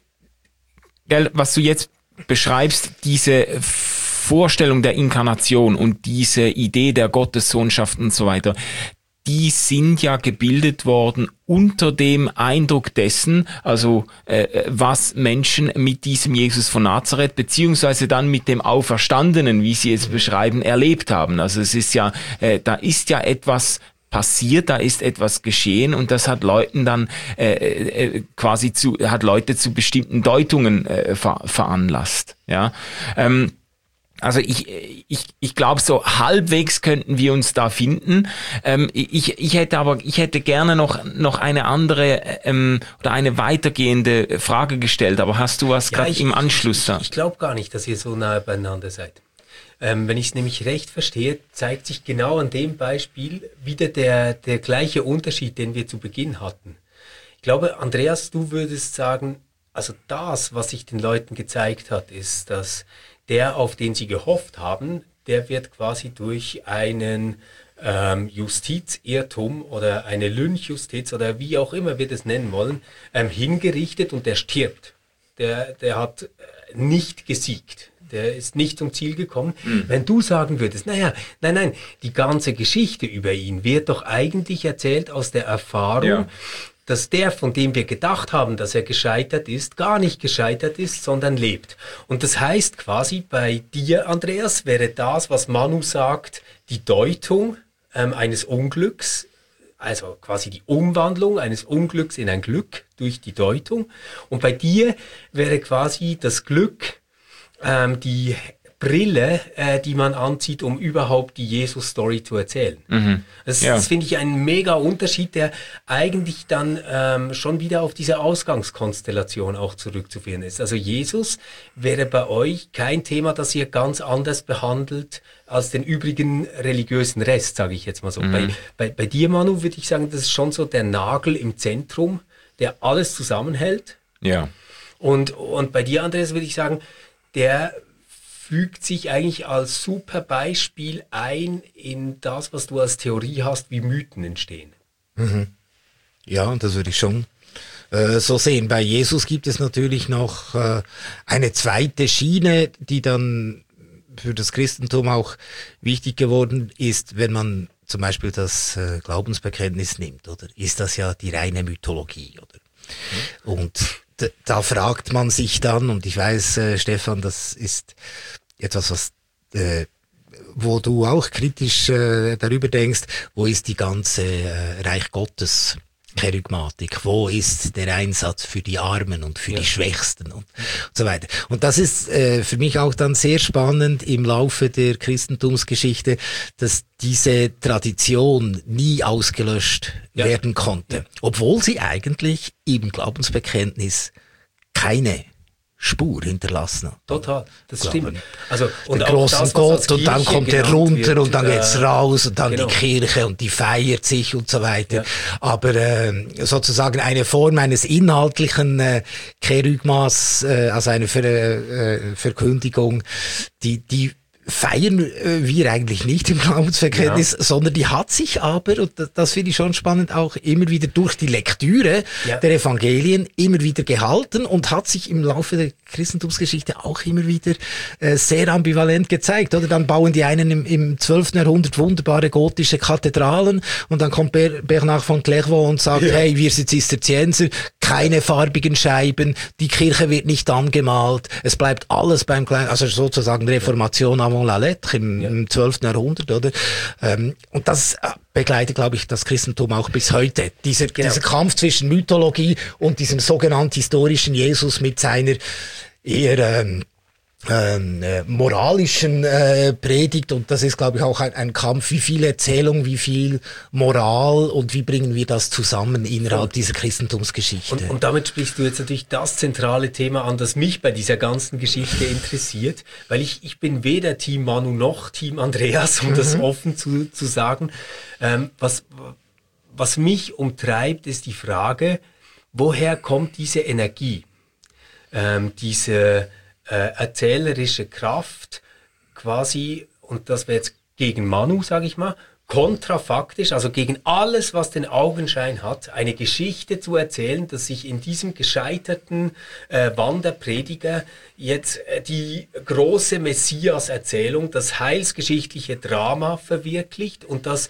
was du jetzt beschreibst, diese Vorstellung der Inkarnation und diese Idee der Gottessohnschaft und so weiter, die sind ja gebildet worden unter dem Eindruck dessen, also äh, was Menschen mit diesem Jesus von Nazareth beziehungsweise dann mit dem Auferstandenen, wie sie es beschreiben, erlebt haben. Also es ist ja, äh, da ist ja etwas passiert, da ist etwas geschehen, und das hat Leuten dann äh, äh, quasi zu, hat Leute zu bestimmten Deutungen äh, ver, veranlasst. Ja. Ähm, Also ich, ich, ich glaube, so halbwegs könnten wir uns da finden. Ähm, ich, ich hätte aber, ich hätte gerne noch, noch eine andere ähm, oder eine weitergehende Frage gestellt. Aber hast du was ja, gerade im Anschluss da? Ich, ich glaube gar nicht, dass ihr so nahe beieinander seid. Ähm, wenn ich es nämlich recht verstehe, zeigt sich genau an dem Beispiel wieder der, der gleiche Unterschied, den wir zu Beginn hatten. Ich glaube, Andreas, du würdest sagen, also das, was sich den Leuten gezeigt hat, ist, dass der, auf den sie gehofft haben, der wird quasi durch einen ähm, Justizirrtum oder eine Lynchjustiz oder wie auch immer wir das nennen wollen, ähm, hingerichtet, und der stirbt. Der, der hat nicht gesiegt. Der ist nicht zum Ziel gekommen. Mhm. Wenn du sagen würdest, naja, nein, nein, die ganze Geschichte über ihn wird doch eigentlich erzählt aus der Erfahrung, ja, dass der, von dem wir gedacht haben, dass er gescheitert ist, gar nicht gescheitert ist, sondern lebt. Und das heißt quasi, bei dir, Andreas, wäre das, was Manu sagt, die Deutung ähm, eines Unglücks, also quasi die Umwandlung eines Unglücks in ein Glück durch die Deutung. Und bei dir wäre quasi das Glück ähm, die Brille, äh, die man anzieht, um überhaupt die Jesus-Story zu erzählen. Mhm. Das, ja. das finde ich einen mega Unterschied, der eigentlich dann ähm, schon wieder auf diese Ausgangskonstellation auch zurückzuführen ist. Also Jesus wäre bei euch kein Thema, das ihr ganz anders behandelt als den übrigen religiösen Rest, sage ich jetzt mal so. Mhm. Bei, bei, bei dir, Manu, würde ich sagen, das ist schon so der Nagel im Zentrum, der alles zusammenhält. Ja. Und, und bei dir, Andreas, würde ich sagen, der fügt sich eigentlich als super Beispiel ein in das, was du als Theorie hast, wie Mythen entstehen. Mhm. Ja, das würde ich schon äh, so sehen. Bei Jesus gibt es natürlich noch äh, eine zweite Schiene, die dann für das Christentum auch wichtig geworden ist, wenn man zum Beispiel das äh, Glaubensbekenntnis nimmt, oder? Ist das ja die reine Mythologie, oder? Mhm. Und d- da fragt man sich dann, und ich weiß, äh, Stefan, das ist etwas, was äh, wo du auch kritisch äh, darüber denkst, wo ist die ganze äh, Reich Gottes Kerygmatik? Wo ist der Einsatz für die Armen und für ja. die Schwächsten und, und so weiter? Und das ist äh, für mich auch dann sehr spannend im Laufe der Christentumsgeschichte, dass diese Tradition nie ausgelöscht ja. werden konnte, obwohl sie eigentlich im Glaubensbekenntnis keine Spur hinterlassen hat. Total, das Glaube, stimmt. Also, und den großen das, Gott und dann kommt er runter wird, und dann geht's äh, raus und dann genau. die Kirche und die feiert sich und so weiter. Ja. Aber äh, sozusagen eine Form eines inhaltlichen äh, Kerygmas, äh, also eine Ver, äh, Verkündigung, die die feiern wir eigentlich nicht im Glaubensbekenntnis, ja. sondern die hat sich aber, und das, das finde ich schon spannend, auch immer wieder durch die Lektüre ja. der Evangelien immer wieder gehalten und hat sich im Laufe der Christentumsgeschichte auch immer wieder äh, sehr ambivalent gezeigt. Oder dann bauen die einen im, im zwölften Jahrhundert wunderbare gotische Kathedralen und dann kommt Ber- Bernard von Clairvaux und sagt, ja. hey, wir sind Zisterzienser, keine farbigen Scheiben, die Kirche wird nicht angemalt, es bleibt alles beim Kleinen, also sozusagen Reformation avant la lettre im, ja. im zwölften Jahrhundert, oder? Ähm, und das begleitet, glaube ich, das Christentum auch bis heute. Dieser, genau. dieser Kampf zwischen Mythologie und diesem sogenannten historischen Jesus mit seiner eher ähm, ähm, äh, moralischen äh, Predigt, und das ist, glaube ich, auch ein, ein Kampf, wie viel Erzählung, wie viel Moral und wie bringen wir das zusammen innerhalb und, dieser Christentumsgeschichte. Und, und damit sprichst du jetzt natürlich das zentrale Thema an, das mich bei dieser ganzen Geschichte interessiert, weil ich, ich bin weder Team Manu noch Team Andreas, um mhm. das offen zu, zu sagen. Ähm, was, was mich umtreibt, ist die Frage, woher kommt diese Energie, ähm, diese Äh, erzählerische Kraft quasi, und das wäre jetzt gegen Manu, sage ich mal, kontrafaktisch, also gegen alles, was den Augenschein hat, eine Geschichte zu erzählen, dass sich in diesem gescheiterten äh, Wanderprediger jetzt äh, die große Messias-Erzählung, das heilsgeschichtliche Drama verwirklicht und das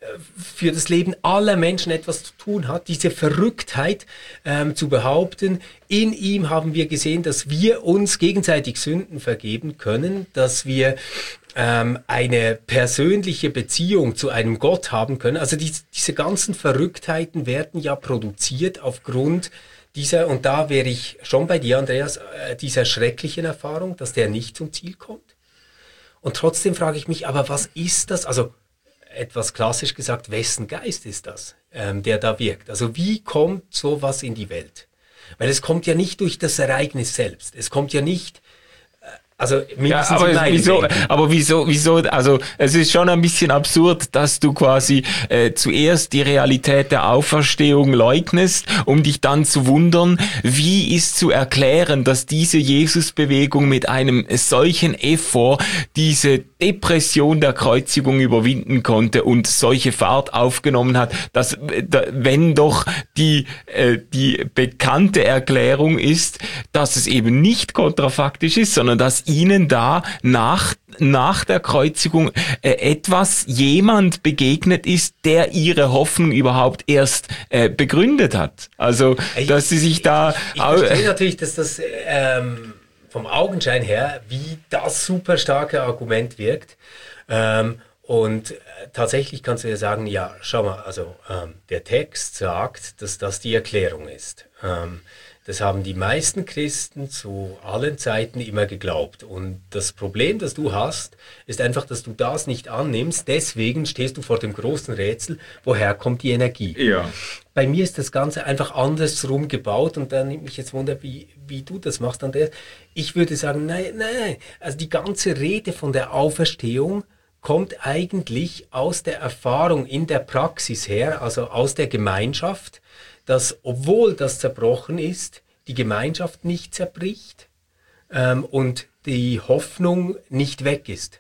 für das Leben aller Menschen etwas zu tun hat, diese Verrücktheit ähm, zu behaupten, in ihm haben wir gesehen, dass wir uns gegenseitig Sünden vergeben können, dass wir ähm, eine persönliche Beziehung zu einem Gott haben können. Also die, diese ganzen Verrücktheiten werden ja produziert aufgrund dieser, und da wäre ich schon bei dir, Andreas, äh, dieser schrecklichen Erfahrung, dass der nicht zum Ziel kommt. Und trotzdem frage ich mich, aber was ist das? Also etwas klassisch gesagt, wessen Geist ist das, ähm, der da wirkt? Also wie kommt sowas in die Welt? Weil es kommt ja nicht durch das Ereignis selbst. Es kommt ja nicht, äh, also mindestens ja, aber wieso, aber wieso, wieso, also es ist schon ein bisschen absurd, dass du quasi äh, zuerst die Realität der Auferstehung leugnest, um dich dann zu wundern, wie ist zu erklären, dass diese Jesusbewegung mit einem solchen Effort diese Depression der Kreuzigung überwinden konnte und solche Fahrt aufgenommen hat, dass da, wenn doch die äh, die bekannte Erklärung ist, dass es eben nicht kontrafaktisch ist, sondern dass ihnen da nach nach der Kreuzigung äh, etwas jemand begegnet ist, der ihre Hoffnung überhaupt erst äh, begründet hat. Also ich, dass sie sich da ich, ich verstehe natürlich, dass das ähm vom Augenschein her, wie das super starke Argument wirkt. Ähm, und äh, tatsächlich kannst du ja sagen, ja, schau mal, also ähm, der Text sagt, dass das die Erklärung ist. Ähm, das haben die meisten Christen zu allen Zeiten immer geglaubt. Und das Problem, das du hast, ist einfach, dass du das nicht annimmst. Deswegen stehst du vor dem großen Rätsel, woher kommt die Energie? Ja. Bei mir ist das Ganze einfach andersrum gebaut und da nimmt mich jetzt Wunder, wie, wie du das machst, Andreas. Ich würde sagen, nein, nein, also die ganze Rede von der Auferstehung kommt eigentlich aus der Erfahrung in der Praxis her, also aus der Gemeinschaft, dass obwohl das zerbrochen ist, die Gemeinschaft nicht zerbricht ähm, und die Hoffnung nicht weg ist.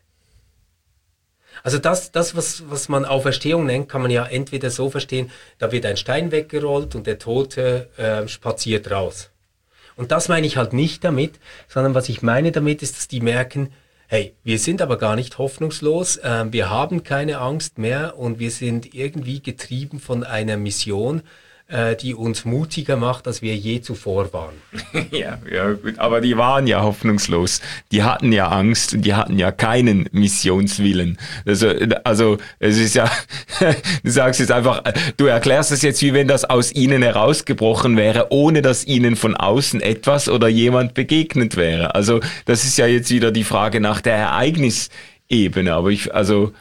Also das, das was, was man Auferstehung nennt, kann man ja entweder so verstehen, da wird ein Stein weggerollt und der Tote äh, spaziert raus. Und das meine ich halt nicht damit, sondern was ich meine damit ist, dass die merken, hey, wir sind aber gar nicht hoffnungslos, äh, wir haben keine Angst mehr und wir sind irgendwie getrieben von einer Mission, äh, die uns mutiger macht, als wir je zuvor waren. Ja, ja, gut. Aber die waren ja hoffnungslos. Die hatten ja Angst und die hatten ja keinen Missionswillen. Also, also, es ist ja, du sagst jetzt einfach, du erklärst es jetzt, wie wenn das aus ihnen herausgebrochen wäre, ohne dass ihnen von außen etwas oder jemand begegnet wäre. Also, das ist ja jetzt wieder die Frage nach der Ereignisebene. Aber ich, also,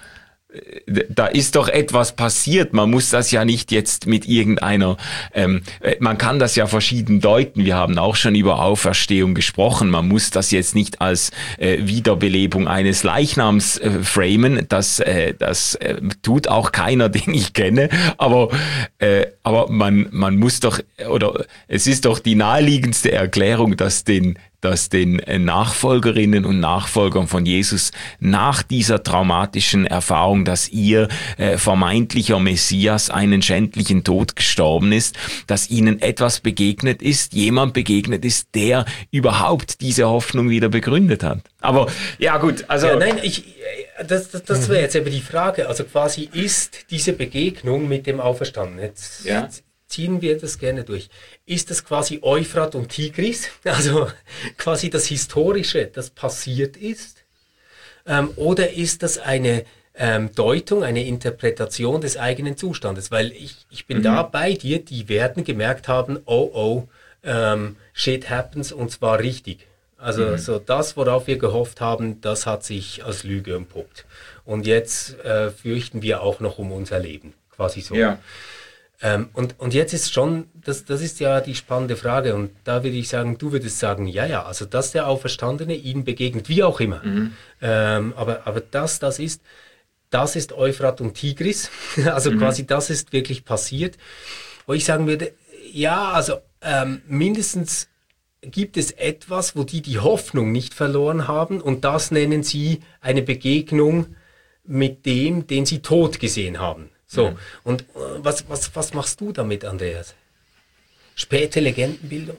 da ist doch etwas passiert. Man muss das ja nicht jetzt mit irgendeiner, ähm, man kann das ja verschieden deuten. Wir haben auch schon über Auferstehung gesprochen. Man muss das jetzt nicht als äh, Wiederbelebung eines Leichnams äh, framen. Das, äh, das äh, tut auch keiner, den ich kenne. Aber, äh, aber man, man muss doch, oder es ist doch die naheliegendste Erklärung, dass den dass den Nachfolgerinnen und Nachfolgern von Jesus nach dieser traumatischen Erfahrung, dass ihr äh, vermeintlicher Messias einen schändlichen Tod gestorben ist, dass ihnen etwas begegnet ist, jemand begegnet ist, der überhaupt diese Hoffnung wieder begründet hat. Aber ja gut, also... Ja, nein, ich, das, das, das wäre jetzt eben die Frage. Also quasi ist diese Begegnung mit dem Auferstandenen, jetzt, ja. jetzt ziehen wir das gerne durch. Ist das quasi Euphrat und Tigris, also quasi das Historische, das passiert ist? Ähm, oder ist das eine ähm, Deutung, eine Interpretation des eigenen Zustandes? Weil ich, ich bin mhm. da bei dir, die werden gemerkt haben, oh oh, ähm, shit happens, und zwar richtig. Also mhm. so das, worauf wir gehofft haben, das hat sich als Lüge entpuppt. Und jetzt äh, fürchten wir auch noch um unser Leben, quasi so. Ja. Ähm, und, und jetzt ist schon, das, das ist ja die spannende Frage, und da würde ich sagen, du würdest sagen, ja, ja, also dass der Auferstandene ihnen begegnet, wie auch immer. Mhm. Ähm, aber, aber das, das ist, das ist Euphrat und Tigris, also mhm. quasi das ist wirklich passiert, wo ich sagen würde, ja, also ähm, mindestens gibt es etwas, wo die die Hoffnung nicht verloren haben, und das nennen sie eine Begegnung mit dem, den sie tot gesehen haben. So, mhm. und äh, was, was, was machst du damit, Andreas? Späte Legendenbildung?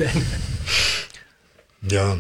Ja.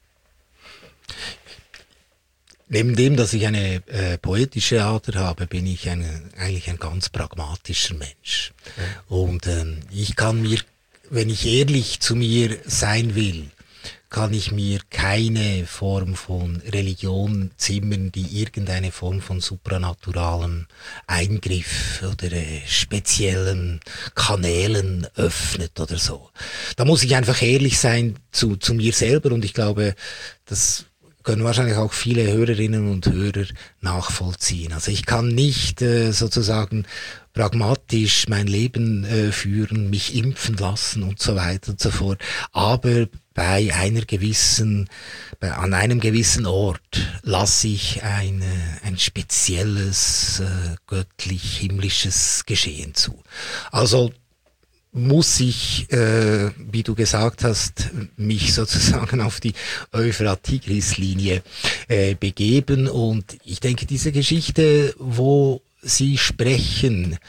Neben dem, dass ich eine äh, poetische Ader habe, bin ich ein, eigentlich ein ganz pragmatischer Mensch. Mhm. Und ähm, ich kann mir, wenn ich ehrlich zu mir sein will, kann ich mir keine Form von Religion zimmern, die irgendeine Form von supranaturalem Eingriff oder äh, speziellen Kanälen öffnet oder so. Da muss ich einfach ehrlich sein zu, zu mir selber, und ich glaube, das können wahrscheinlich auch viele Hörerinnen und Hörer nachvollziehen. Also ich kann nicht äh, sozusagen pragmatisch mein Leben äh, führen, mich impfen lassen und so weiter und so fort, aber bei einer gewissen, bei, an einem gewissen Ort lasse ich ein, ein spezielles äh, göttlich-himmlisches Geschehen zu. Also muss ich, äh, wie du gesagt hast, mich sozusagen auf die Euphrat-Tigris-Linie äh, begeben, und ich denke, diese Geschichte, wo sie sprechen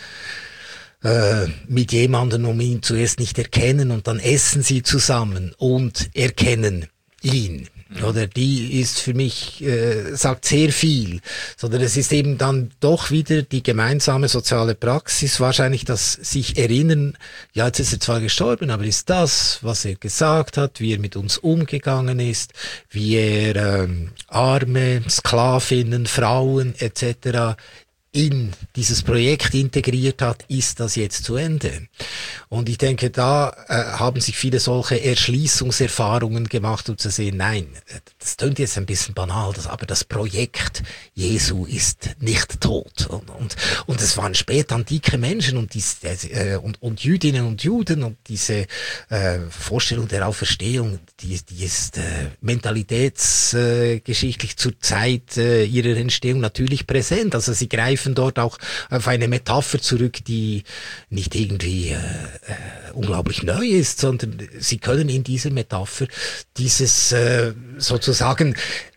äh, mit jemandem, um ihn zuerst nicht erkennen, und dann essen sie zusammen und erkennen ihn. Oder die ist für mich, äh, sagt sehr viel, sondern es ist eben dann doch wieder die gemeinsame soziale Praxis, wahrscheinlich das sich erinnern, ja, jetzt ist er zwar gestorben, aber ist das, was er gesagt hat, wie er mit uns umgegangen ist, wie er ähm, Arme, Sklavinnen, Frauen et cetera in dieses Projekt integriert hat, ist das jetzt zu Ende. Und ich denke, da äh, haben sich viele solche Erschließungserfahrungen gemacht, um zu sehen, nein, das klingt jetzt ein bisschen banal, das, aber das Projekt Jesu ist nicht tot. Und, und, und es waren spät antike Menschen und, dies, äh, und, und Jüdinnen und Juden, und diese äh, Vorstellung der Auferstehung, die, die ist äh, mentalitätsgeschichtlich äh, zur Zeit äh, ihrer Entstehung natürlich präsent. Also sie greifen dort auch auf eine Metapher zurück, die nicht irgendwie äh, äh, unglaublich neu ist, sondern sie können in dieser Metapher dieses äh, sozusagen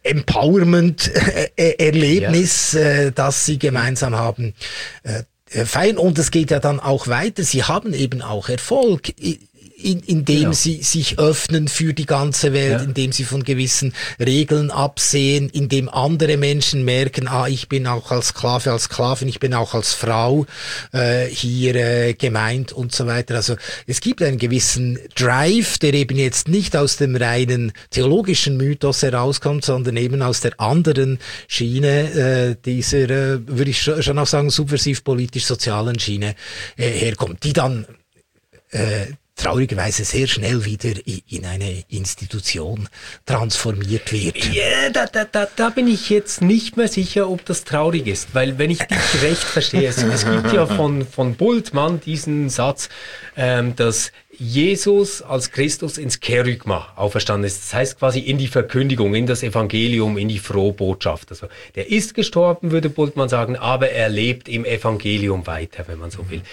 Empowerment-Erlebnis, äh, äh, das sie gemeinsam haben, äh, feiern. Und es geht ja dann auch weiter. Sie haben eben auch Erfolg in, indem genau. sie sich öffnen für die ganze Welt, ja. indem sie von gewissen Regeln absehen, indem andere Menschen merken, ah, ich bin auch als Sklave, als Sklavin, ich bin auch als Frau äh, hier äh, gemeint und so weiter. Also es gibt einen gewissen Drive, der eben jetzt nicht aus dem reinen theologischen Mythos herauskommt, sondern eben aus der anderen Schiene, äh, dieser, äh, würde ich schon auch sagen, subversiv-politisch-sozialen Schiene äh, herkommt, die dann äh, traurigerweise sehr schnell wieder in eine Institution transformiert wird. Ja, da, da, da, da bin ich jetzt nicht mehr sicher, ob das traurig ist, weil wenn ich dich recht verstehe, es, es gibt ja von, von Bultmann diesen Satz, ähm, dass Jesus als Christus ins Kerygma auferstanden ist. Das heißt quasi in die Verkündigung, in das Evangelium, in die frohe Botschaft. Also der ist gestorben, würde Bultmann sagen, aber er lebt im Evangelium weiter, wenn man so will.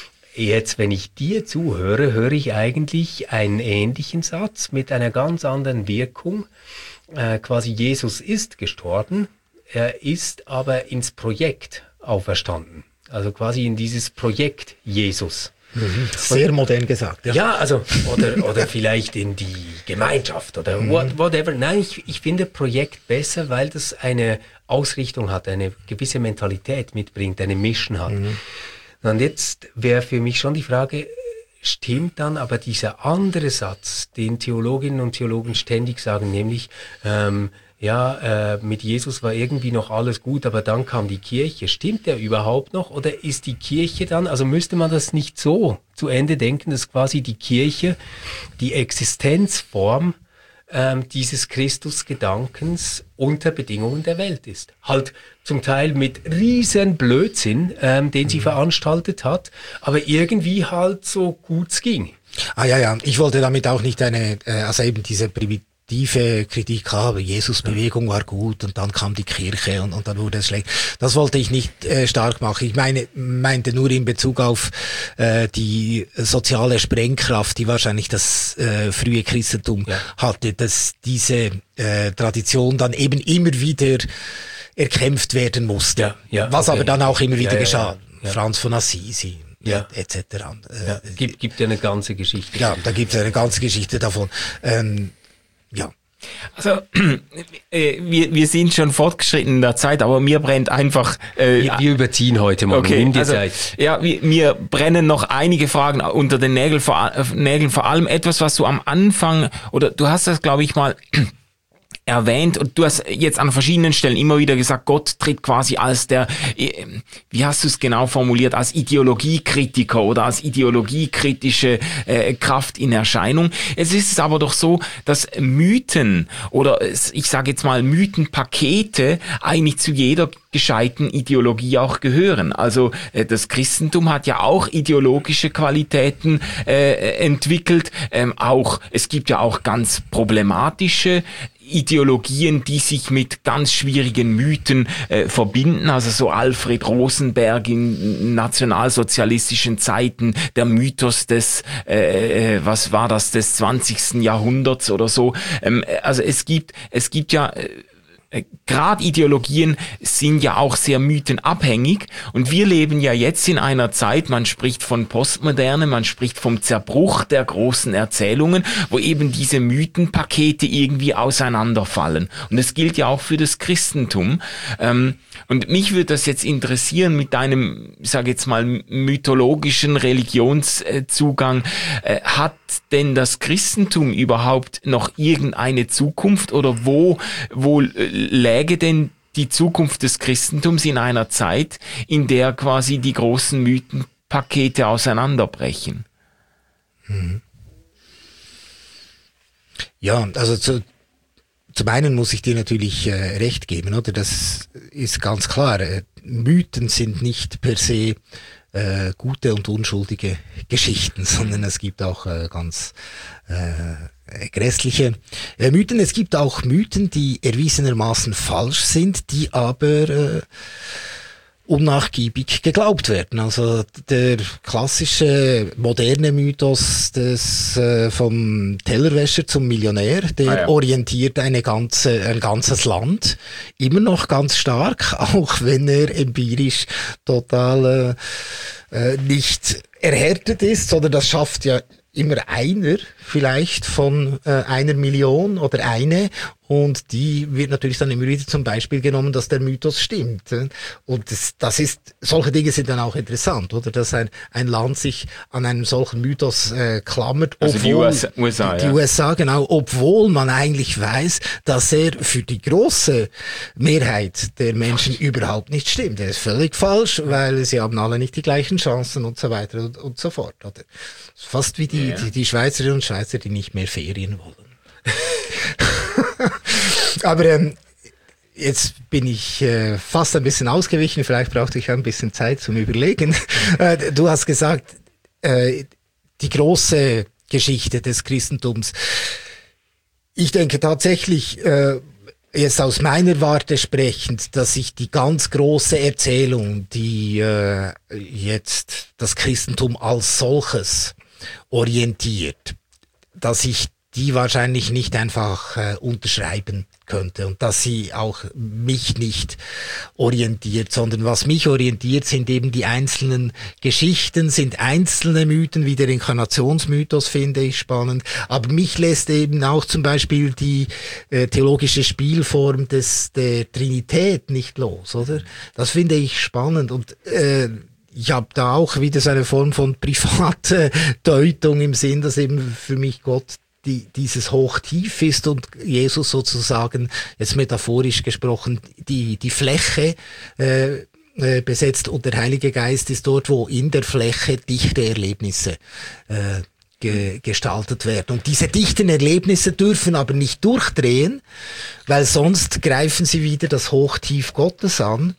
Jetzt, wenn ich dir zuhöre, höre ich eigentlich einen ähnlichen Satz mit einer ganz anderen Wirkung. Äh, quasi Jesus ist gestorben, er ist aber ins Projekt auferstanden. Also quasi in dieses Projekt Jesus. Mhm. Sehr modern gesagt. Ja, ja also, oder, oder vielleicht in die Gemeinschaft oder mhm. what, whatever. Nein, ich, ich finde Projekt besser, weil das eine Ausrichtung hat, eine gewisse Mentalität mitbringt, eine Mission hat. Mhm. Und jetzt wäre für mich schon die Frage, stimmt dann aber dieser andere Satz, den Theologinnen und Theologen ständig sagen, nämlich, ähm, ja, äh, mit Jesus war irgendwie noch alles gut, aber dann kam die Kirche. Stimmt der überhaupt noch oder ist die Kirche dann, also müsste man das nicht so zu Ende denken, dass quasi die Kirche die Existenzform ähm, dieses Christusgedankens unter Bedingungen der Welt ist. Halt zum Teil mit riesen Blödsinn, ähm, den sie mhm. veranstaltet hat, aber irgendwie halt so gut es ging. Ah ja, ja, ich wollte damit auch nicht eine, äh, also eben diese primitive Kritik haben, Jesus-Bewegung war gut und dann kam die Kirche und, und dann wurde es schlecht. Das wollte ich nicht äh, stark machen. Ich meine, meinte nur in Bezug auf äh, die soziale Sprengkraft, die wahrscheinlich das äh, frühe Christentum ja. hatte, dass diese äh, Tradition dann eben immer wieder erkämpft werden musste. Ja, ja, was okay. aber dann auch immer wieder ja, ja, geschah. Ja, ja. Franz von Assisi. Ja. et cetera. Ja, gibt, gibt ja eine ganze Geschichte. Ja, da gibt es eine ganze Geschichte davon. Ähm, ja. Also äh, wir, wir sind schon fortgeschritten in der Zeit, aber mir brennt einfach... Äh, wir, wir überziehen heute mal. Okay, Nimm die also, Zeit. Ja, wir, mir brennen noch einige Fragen unter den Nägeln, vor, Nägeln, vor allem etwas, was du am Anfang, oder du hast das, glaube ich, mal... erwähnt und du hast jetzt an verschiedenen Stellen immer wieder gesagt, Gott tritt quasi als der, wie hast du es genau formuliert, als Ideologiekritiker oder als ideologiekritische äh, Kraft in Erscheinung. Es ist aber doch so, dass Mythen oder ich sage jetzt mal Mythenpakete eigentlich zu jeder gescheiten Ideologie auch gehören. Also äh, das Christentum hat ja auch ideologische Qualitäten äh, entwickelt. Ähm, auch es gibt ja auch ganz problematische Ideologien, die sich mit ganz schwierigen Mythen äh, verbinden, also so Alfred Rosenberg in nationalsozialistischen Zeiten, der Mythos des, äh, was war das, des zwanzigsten Jahrhunderts oder so. Ähm, also es gibt, es gibt ja äh, Gerade Ideologien sind ja auch sehr mythenabhängig und wir leben ja jetzt in einer Zeit, man spricht von Postmoderne, man spricht vom Zerbruch der großen Erzählungen, wo eben diese Mythenpakete irgendwie auseinanderfallen. Und das gilt ja auch für das Christentum. Und mich würde das jetzt interessieren mit deinem, ich sage jetzt mal, mythologischen Religionszugang. Hat denn das Christentum überhaupt noch irgendeine Zukunft oder wo, wo läge denn die Zukunft des Christentums in einer Zeit, in der quasi die großen Mythenpakete auseinanderbrechen? Hm. Ja, also zu, zum einen muss ich dir natürlich äh, recht geben, oder? Das ist ganz klar. Äh, Mythen sind nicht per se äh, gute und unschuldige Geschichten, sondern es gibt auch äh, ganz äh, grässliche äh, Mythen. Es gibt auch Mythen, die erwiesenermaßen falsch sind, die aber äh, unnachgiebig geglaubt werden. Also der klassische moderne Mythos des äh, vom Tellerwäscher zum Millionär, der ah, ja. orientiert eine ganze ein ganzes Land immer noch ganz stark, auch wenn er empirisch total äh, nicht erhärtet ist, sondern das schafft ja immer einer vielleicht von äh, einer Million oder eine, und die wird natürlich dann immer wieder zum Beispiel genommen, dass der Mythos stimmt. Und das, das ist, solche Dinge sind dann auch interessant, oder? Dass ein, ein Land sich an einem solchen Mythos äh, klammert, also obwohl, die U S A, U S A, die ja. U S A, genau, obwohl man eigentlich weiß, dass er für die große Mehrheit der Menschen überhaupt nicht stimmt. Er ist völlig falsch, weil sie haben alle nicht die gleichen Chancen und so weiter und, und so fort, oder? Fast wie die, Ja. die, die Schweizerinnen und Schweizer, die nicht mehr Ferien wollen. Aber ähm, jetzt bin ich äh, fast ein bisschen ausgewichen, vielleicht brauchte ich ein bisschen Zeit zum Überlegen. Äh, du hast gesagt, äh, die große Geschichte des Christentums. Ich denke tatsächlich, äh, jetzt aus meiner Warte sprechend, dass sich die ganz große Erzählung, die äh, jetzt das Christentum als solches orientiert, dass ich die wahrscheinlich nicht einfach äh, unterschreiben könnte und dass sie auch mich nicht orientiert, sondern was mich orientiert, sind eben die einzelnen Geschichten, sind einzelne Mythen, wie der Inkarnationsmythos finde ich spannend, aber mich lässt eben auch zum Beispiel die äh, theologische Spielform des der Trinität nicht los, oder? Das finde ich spannend und äh, ich habe da auch wieder so eine Form von private Deutung im Sinn, dass eben für mich Gott die, dieses Hoch-Tief ist und Jesus sozusagen, jetzt metaphorisch gesprochen, die, die Fläche äh, äh, besetzt und der Heilige Geist ist dort, wo in der Fläche dichte Erlebnisse äh, ge, gestaltet werden. Und diese dichten Erlebnisse dürfen aber nicht durchdrehen, weil sonst greifen sie wieder das Hoch-Tief Gottes an.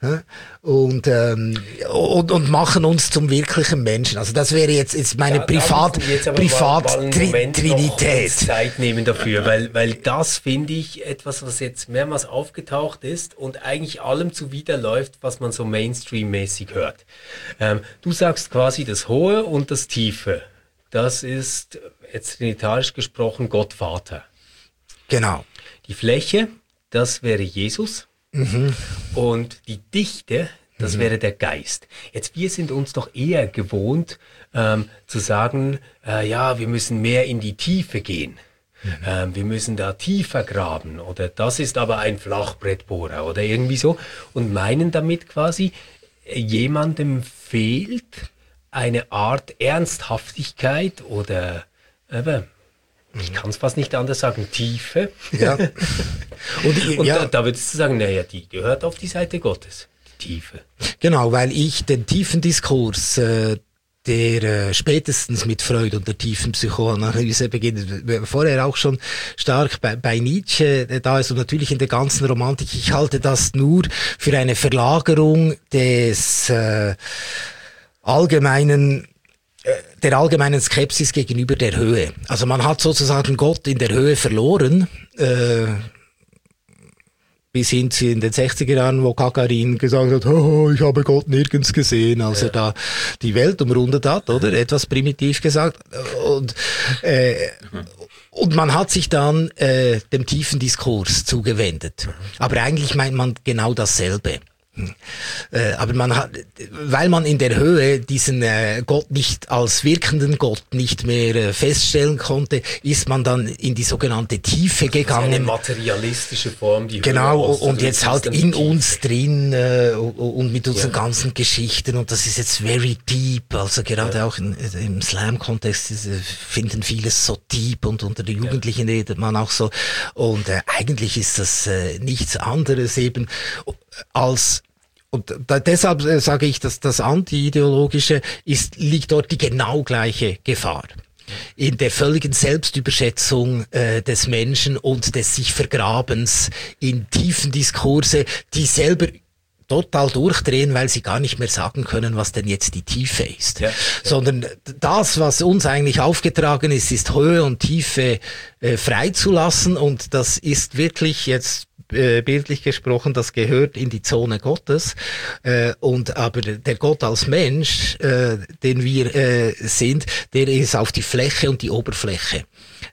Und, ähm, und, und machen uns zum wirklichen Menschen. Also das wäre jetzt, jetzt meine Da- Privat, da müssen wir jetzt aber Privat mal- mal einen Tri Moment noch Trinität. uns Zeit nehmen dafür, weil, weil das finde ich etwas, was jetzt mehrmals aufgetaucht ist und eigentlich allem zuwiderläuft, was man so Mainstream-mäßig hört. Ähm, du sagst quasi das Hohe und das Tiefe. Das ist jetzt trinitarisch gesprochen Gott Vater. Genau. Die Fläche, das wäre Jesus. Mhm. Und die Dichte, das mhm. wäre der Geist. Jetzt, wir sind uns doch eher gewohnt, ähm, zu sagen, äh, ja, wir müssen mehr in die Tiefe gehen. Mhm. Ähm, wir müssen da tiefer graben. Oder das ist aber ein Flachbrettbohrer oder irgendwie so. Und meinen damit quasi, jemandem fehlt eine Art Ernsthaftigkeit oder äh, ich kann es fast nicht anders sagen, Tiefe. Ja. Und, Und ja. da, da würdest du sagen, naja, die gehört auf die Seite Gottes, die Tiefe. Genau, weil ich den tiefen Diskurs, äh, der äh, spätestens mit Freud und der tiefen Psychoanalyse beginnt, vorher auch schon stark bei, bei Nietzsche äh, da ist und natürlich in der ganzen Romantik, ich halte das nur für eine Verlagerung des äh, allgemeinen der allgemeinen Skepsis gegenüber der Höhe. Also man hat sozusagen Gott in der Höhe verloren, äh, bis hin zu in den sechziger Jahren, wo Gagarin gesagt hat, oh, ich habe Gott nirgends gesehen, als ja. er da die Welt umrundet hat, oder? Etwas primitiv gesagt. Und, äh, und man hat sich dann äh, dem tiefen Diskurs zugewendet. Aber eigentlich meint man genau dasselbe. Äh, aber man hat, weil man in der Höhe diesen äh, Gott nicht als wirkenden Gott nicht mehr äh, feststellen konnte, ist man dann in die sogenannte Tiefe gegangen. Eine materialistische Form, die genau, Höhe und jetzt halt in uns drin äh, und mit unseren ja. ganzen Geschichten und das ist jetzt very deep, also gerade ja. auch in, im Slam-Kontext äh, finden vieles so deep und unter den Jugendlichen ja. redet man auch so und äh, eigentlich ist das äh, nichts anderes eben als und da, deshalb äh, sage ich, dass das Anti-Ideologische ist, liegt dort die genau gleiche Gefahr. In der völligen Selbstüberschätzung äh, des Menschen und des sich Vergrabens in tiefen Diskurse, die selber total durchdrehen, weil sie gar nicht mehr sagen können, was denn jetzt die Tiefe ist. Ja, ja. Sondern das, was uns eigentlich aufgetragen ist, ist Höhe und Tiefe äh, freizulassen und das ist wirklich jetzt äh, bildlich gesprochen, das gehört in die Zone Gottes äh, und aber der Gott als Mensch, äh, den wir äh, sind, der ist auf die Fläche und die Oberfläche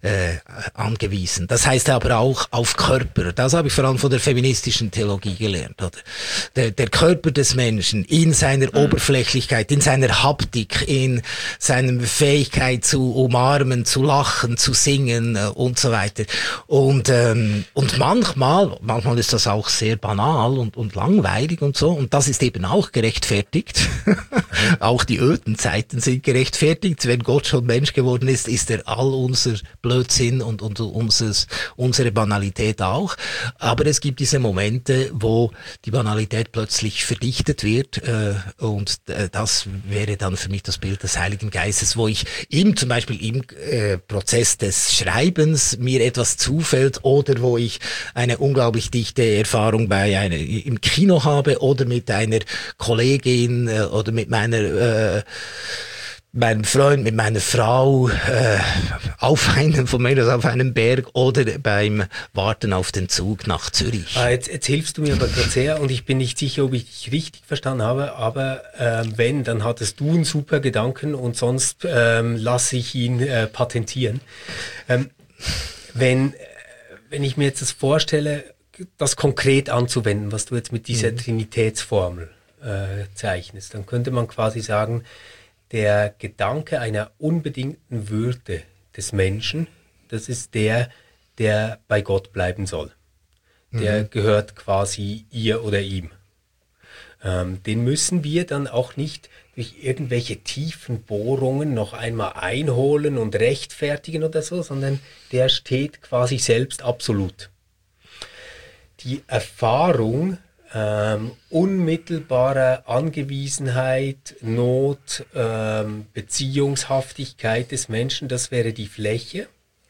äh, angewiesen. Das heißt aber auch auf Körper. Das habe ich vor allem von der feministischen Theologie gelernt. Oder? Der, der Körper des Menschen in seiner mhm. Oberflächlichkeit, in seiner Haptik, in seiner Fähigkeit zu umarmen, zu lachen, zu singen äh, und so weiter. Und ähm, und manchmal, manchmal ist das auch sehr banal und, und langweilig und so. Und das ist eben auch gerechtfertigt. Auch die öden Zeiten sind gerechtfertigt. Wenn Gott schon Mensch geworden ist, ist er all unser Blödsinn und, und unseres, unsere Banalität auch. Aber es gibt diese Momente, wo die Banalität plötzlich verdichtet wird. Äh, und äh, das wäre dann für mich das Bild des Heiligen Geistes, wo ich ihm zum Beispiel im äh, Prozess des Schreibens mir etwas zufällt oder wo ich eine unglaublich dichte Erfahrung bei einer, im Kino habe oder mit einer Kollegin äh, oder mit meiner äh, meinem Freund, mit meiner Frau äh, auf einem, von mir aus auf einem Berg oder beim Warten auf den Zug nach Zürich. Ah, jetzt, jetzt hilfst du mir aber gerade sehr und ich bin nicht sicher, ob ich dich richtig verstanden habe, aber äh, wenn, dann hattest du einen super Gedanken und sonst ähm, lasse ich ihn äh, patentieren. Ähm, wenn, wenn ich mir jetzt das vorstelle, das konkret anzuwenden, was du jetzt mit dieser mhm. Trinitätsformel äh, zeichnest, dann könnte man quasi sagen, der Gedanke einer unbedingten Würde des Menschen, das ist der, der bei Gott bleiben soll. Der mhm. gehört quasi ihr oder ihm. Ähm, den müssen wir dann auch nicht durch irgendwelche tiefen Bohrungen noch einmal einholen und rechtfertigen oder so, sondern der steht quasi selbst absolut. Die Erfahrung ähm, unmittelbarer Angewiesenheit, Not, ähm, Beziehungshaftigkeit des Menschen, das wäre die Fläche,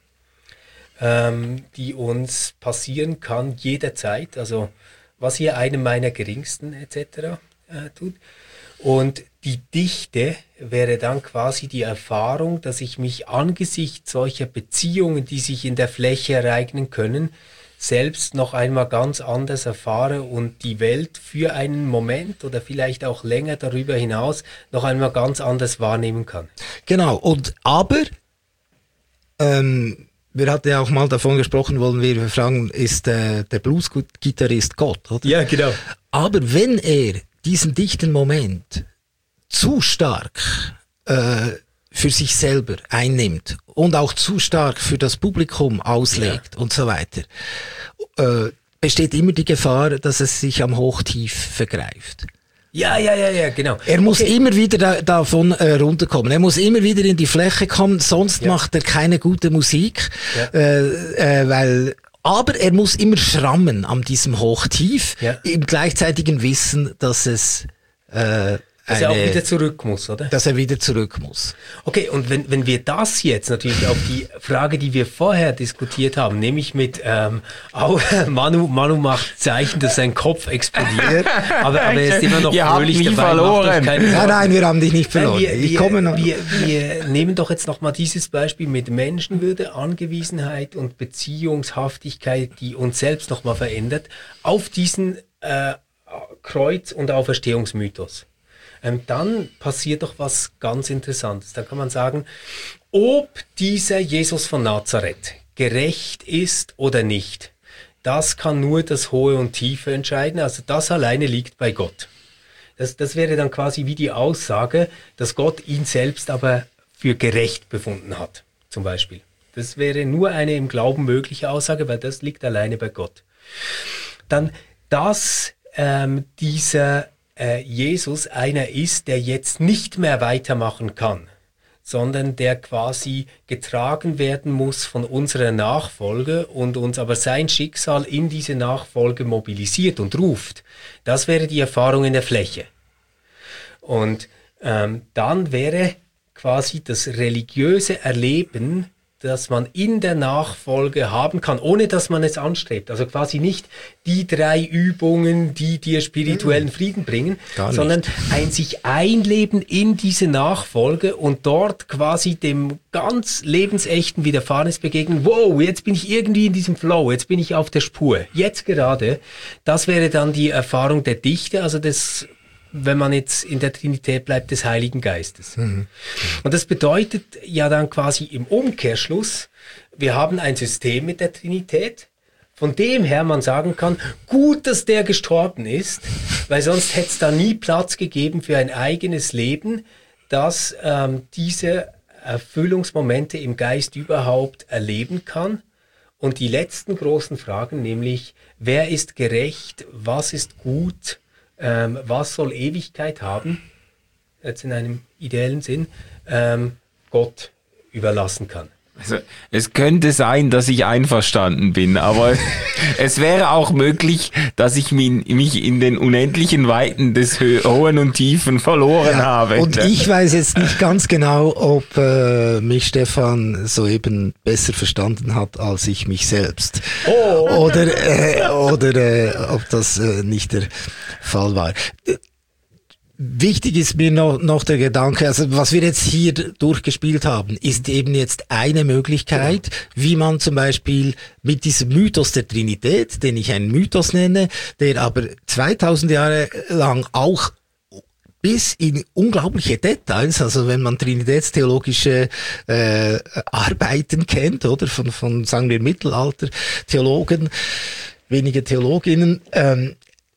ähm, die uns passieren kann jederzeit, also was hier einem meiner geringsten et cetera äh, tut. Und die Dichte wäre dann quasi die Erfahrung, dass ich mich angesichts solcher Beziehungen, die sich in der Fläche ereignen können, selbst noch einmal ganz anders erfahre und die Welt für einen Moment oder vielleicht auch länger darüber hinaus noch einmal ganz anders wahrnehmen kann. Genau, und aber, ähm, wir hatten ja auch mal davon gesprochen, wollen wir fragen, ist äh, der Blues-Gitarrist Gott, oder? Ja, genau. Aber wenn er diesen dichten Moment zu stark äh, für sich selber einnimmt und auch zu stark für das Publikum auslegt ja. und so weiter, äh, besteht immer die Gefahr, dass es sich am Hochtief vergreift. Ja, ja, ja, ja, genau. Er muss okay. immer wieder da, davon äh, runterkommen. Er muss immer wieder in die Fläche kommen, sonst ja. macht er keine gute Musik, ja. äh, äh, weil... Aber er muss immer schrammen an diesem Hochtief, ja. im gleichzeitigen Wissen, dass es äh, Dass eine, er auch wieder zurück muss, oder? Dass er wieder zurück muss. Okay, und wenn, wenn wir das jetzt natürlich auf die Frage, die wir vorher diskutiert haben, nämlich mit ähm, auch, Manu, Manu macht Zeichen, dass sein Kopf explodiert, aber, aber er ist immer noch ihr fröhlich habt mich dabei. Verloren. Nein, nein, wir haben dich nicht verloren. Nein, wir, ich komme noch. Wir, wir nehmen doch jetzt nochmal dieses Beispiel mit Menschenwürde, Angewiesenheit und Beziehungshaftigkeit, die uns selbst nochmal verändert, auf diesen äh, Kreuz- und Auferstehungsmythos. Ähm, dann passiert doch was ganz Interessantes. Da kann man sagen, ob dieser Jesus von Nazareth gerecht ist oder nicht, das kann nur das Hohe und Tiefe entscheiden. Also das alleine liegt bei Gott. Das, das wäre dann quasi wie die Aussage, dass Gott ihn selbst aber für gerecht befunden hat, zum Beispiel. Das wäre nur eine im Glauben mögliche Aussage, weil das liegt alleine bei Gott. Dann, dass ähm, dieser Jesus einer ist, der jetzt nicht mehr weitermachen kann, sondern der quasi getragen werden muss von unserer Nachfolge und uns aber sein Schicksal in diese Nachfolge mobilisiert und ruft. Das wäre die Erfahrung in der Fläche. Und ähm, dann wäre quasi das religiöse Erleben, das man in der Nachfolge haben kann, ohne dass man es anstrebt. Also quasi nicht die drei Übungen, die dir spirituellen Frieden bringen, sondern ein sich einleben in diese Nachfolge und dort quasi dem ganz lebensechten Widerfahrenes begegnen. Wow, jetzt bin ich irgendwie in diesem Flow, jetzt bin ich auf der Spur. Jetzt gerade, das wäre dann die Erfahrung der Dichte, also des, wenn man jetzt in der Trinität bleibt, des Heiligen Geistes. Mhm. Und das bedeutet ja dann quasi im Umkehrschluss, wir haben ein System mit der Trinität, von dem her man sagen kann, gut, dass der gestorben ist, weil sonst hätte es da nie Platz gegeben für ein eigenes Leben, das ähm, diese Erfüllungsmomente im Geist überhaupt erleben kann. Und die letzten großen Fragen, nämlich, wer ist gerecht, was ist gut, ähm, was soll Ewigkeit haben, jetzt in einem ideellen Sinn, ähm, Gott überlassen kann. Also, es könnte sein, dass ich einverstanden bin, aber es wäre auch möglich, dass ich mich in den unendlichen Weiten des Hohen und Tiefen verloren ja, habe. Und ich weiß jetzt nicht ganz genau, ob äh, mich Stefan soeben besser verstanden hat, als ich mich selbst. Oh. Oder, äh, oder äh, ob das äh, nicht der Fall war. Wichtig ist mir noch, noch der Gedanke, also was wir jetzt hier durchgespielt haben, ist eben jetzt eine Möglichkeit, wie man zum Beispiel mit diesem Mythos der Trinität, den ich einen Mythos nenne, der aber zweitausend Jahre lang auch bis in unglaubliche Details, also wenn man trinitätstheologische äh, Arbeiten kennt, oder von, von sagen wir Mittelalter-Theologen, wenige Theologinnen, ähm,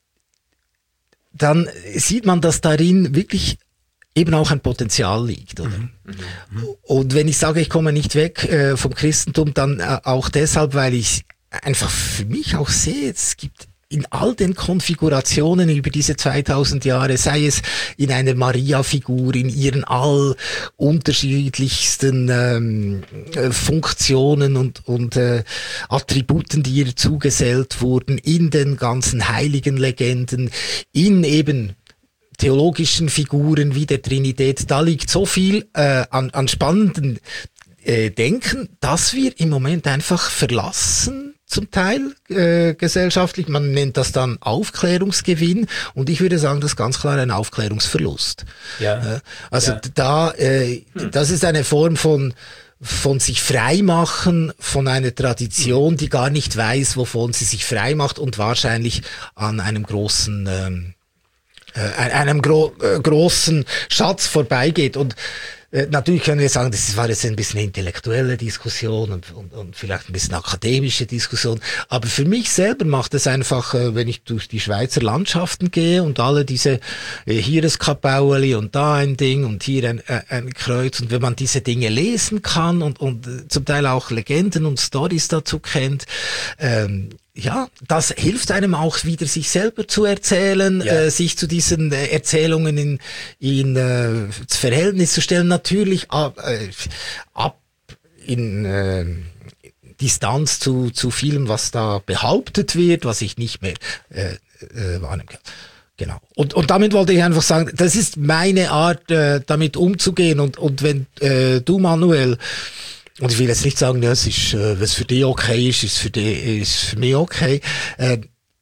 dann sieht man, dass darin wirklich eben auch ein Potenzial liegt, oder? Mhm. Mhm. Und wenn ich sage, ich komme nicht weg äh, vom Christentum, dann äh, auch deshalb, weil ich einfach für mich auch sehe, es gibt in all den Konfigurationen über diese zweitausend Jahre, sei es in einer Maria-Figur, in ihren all unterschiedlichsten ähm, Funktionen und, und äh, Attributen, die ihr zugesellt wurden, in den ganzen heiligen Legenden, in eben theologischen Figuren wie der Trinität, da liegt so viel äh, an, an spannenden äh, Denken, dass wir im Moment einfach verlassen, zum Teil äh, gesellschaftlich. Man nennt das dann Aufklärungsgewinn und ich würde sagen, das ist ganz klar ein Aufklärungsverlust. Ja. Äh, also ja. da, äh, hm. das ist eine Form von von sich freimachen von einer Tradition, die gar nicht weiß, wovon sie sich frei macht und wahrscheinlich an einem großen ähm, äh, einem gro äh, großen Schatz vorbeigeht. Und äh, natürlich können wir sagen, das war jetzt ein bisschen eine intellektuelle Diskussion und, und, und vielleicht ein bisschen akademische Diskussion. Aber für mich selber macht es einfach, äh, wenn ich durch die Schweizer Landschaften gehe und alle diese, äh, hier das Kapaueli und da ein Ding und hier ein, äh, ein Kreuz, und wenn man diese Dinge lesen kann und, und äh, zum Teil auch Legenden und Storys dazu kennt, ähm, ja, das hilft einem auch wieder, sich selber zu erzählen, ja. äh, sich zu diesen äh, Erzählungen in, in äh, das Verhältnis zu stellen, natürlich ab, äh, ab in äh, Distanz zu, zu vielem, was da behauptet wird, was ich nicht mehr äh, äh, wahrnehmen kann. Genau. Und, und damit wollte ich einfach sagen, das ist meine Art, äh, damit umzugehen. Und, und wenn äh, du, Manuel, und ich will jetzt nicht sagen, ja, es ist, äh, was für dich okay ist, ist für dich, ist für mich okay. Äh,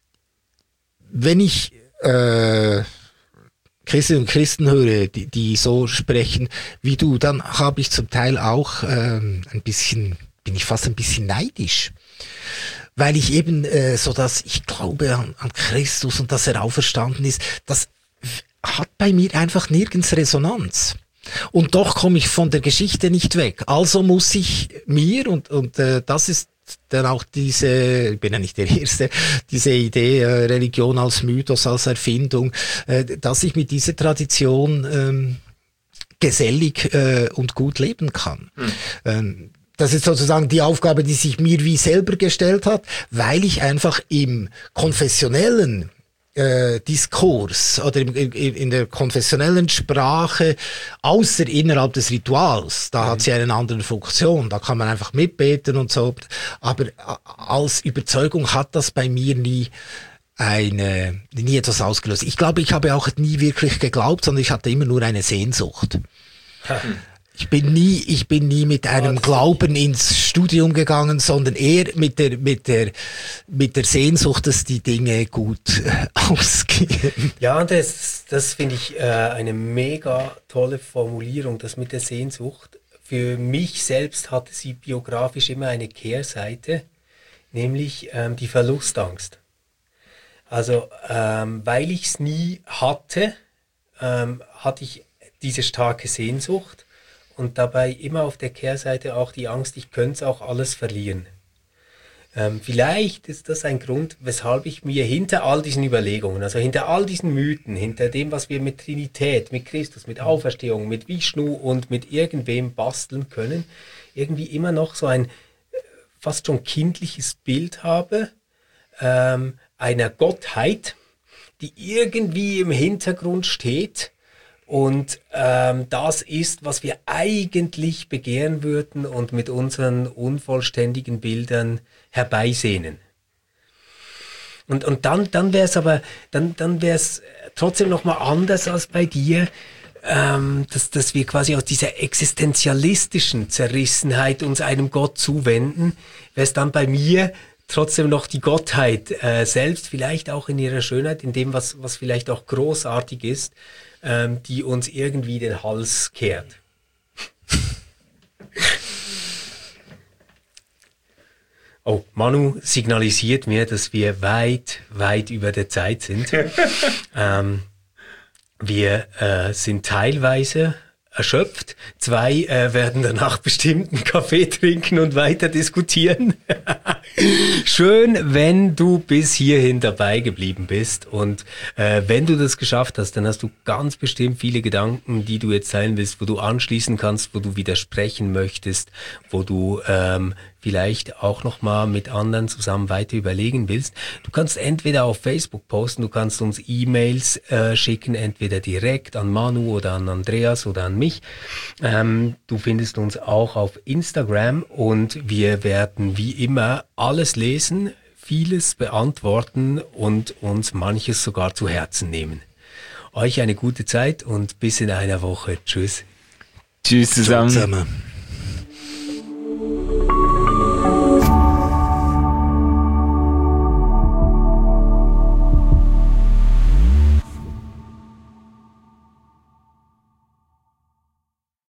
wenn ich äh, Christinnen und Christen höre, die, die so sprechen wie du, dann habe ich zum Teil auch äh, ein bisschen, bin ich fast ein bisschen neidisch. Weil ich eben äh, so, dass ich glaube an, an Christus und dass er auferstanden ist, das hat bei mir einfach nirgends Resonanz. Und doch komme ich von der Geschichte nicht weg. Also muss ich mir, und und äh, das ist dann auch diese, ich bin ja nicht der Erste, diese Idee, äh, Religion als Mythos, als Erfindung, äh, dass ich mit dieser Tradition ähm, gesellig äh, und gut leben kann. Hm. Ähm, das ist sozusagen die Aufgabe, die sich mir wie selber gestellt hat, weil ich einfach im konfessionellen Äh, Diskurs oder in, in, in der konfessionellen Sprache, außer innerhalb des Rituals, da mhm. hat sie eine andere Funktion, da kann man einfach mitbeten und so, aber als Überzeugung hat das bei mir nie eine, nie etwas ausgelöst. Ich glaube, ich habe auch nie wirklich geglaubt, sondern ich hatte immer nur eine Sehnsucht. Mhm. Ich bin nie, ich bin nie mit einem Glauben ins Studium gegangen, sondern eher mit der, mit der, mit der Sehnsucht, dass die Dinge gut äh, ausgehen. Ja, das, das finde ich äh, eine mega tolle Formulierung, das mit der Sehnsucht. Für mich selbst hatte sie biografisch immer eine Kehrseite, nämlich ähm, die Verlustangst. Also, ähm, weil ich es nie hatte, ähm, hatte ich diese starke Sehnsucht. und dabei immer auf der Kehrseite auch die Angst, ich könnte es auch alles verlieren. Ähm, vielleicht ist das ein Grund, weshalb ich mir hinter all diesen Überlegungen, also hinter all diesen Mythen, hinter dem, was wir mit Trinität, mit Christus, mit Auferstehung, mit Vishnu und mit irgendwem basteln können, irgendwie immer noch so ein fast schon kindliches Bild habe, ähm, einer Gottheit, die irgendwie im Hintergrund steht und ähm, das ist, was wir eigentlich begehren würden und mit unseren unvollständigen Bildern herbeisehnen. Und, und dann, dann wäre es aber, dann, dann wäre es trotzdem nochmal anders als bei dir, ähm, dass, dass wir quasi aus dieser existenzialistischen Zerrissenheit uns einem Gott zuwenden, wäre es dann bei mir trotzdem noch die Gottheit äh, selbst, vielleicht auch in ihrer Schönheit, in dem, was, was vielleicht auch großartig ist, ähm, die uns irgendwie den Hals kehrt. Oh, Manu signalisiert mir, dass wir weit, weit über der Zeit sind. ähm, wir äh, sind teilweise erschöpft. Zwei äh, werden danach bestimmt einen Kaffee trinken und weiter diskutieren. Schön, wenn du bis hierhin dabei geblieben bist und äh, wenn du das geschafft hast, dann hast du ganz bestimmt viele Gedanken, die du jetzt teilen willst, wo du anschließen kannst, wo du widersprechen möchtest, wo du ähm, vielleicht auch nochmal mit anderen zusammen weiter überlegen willst. Du kannst entweder auf Facebook posten, du kannst uns E-Mails äh, schicken, entweder direkt an Manu oder an Andreas oder an mich. Ähm, du findest uns auch auf Instagram und wir werden wie immer alles lesen, vieles beantworten und uns manches sogar zu Herzen nehmen. Euch eine gute Zeit und bis in einer Woche. Tschüss. Tschüss zusammen. Ciao zusammen.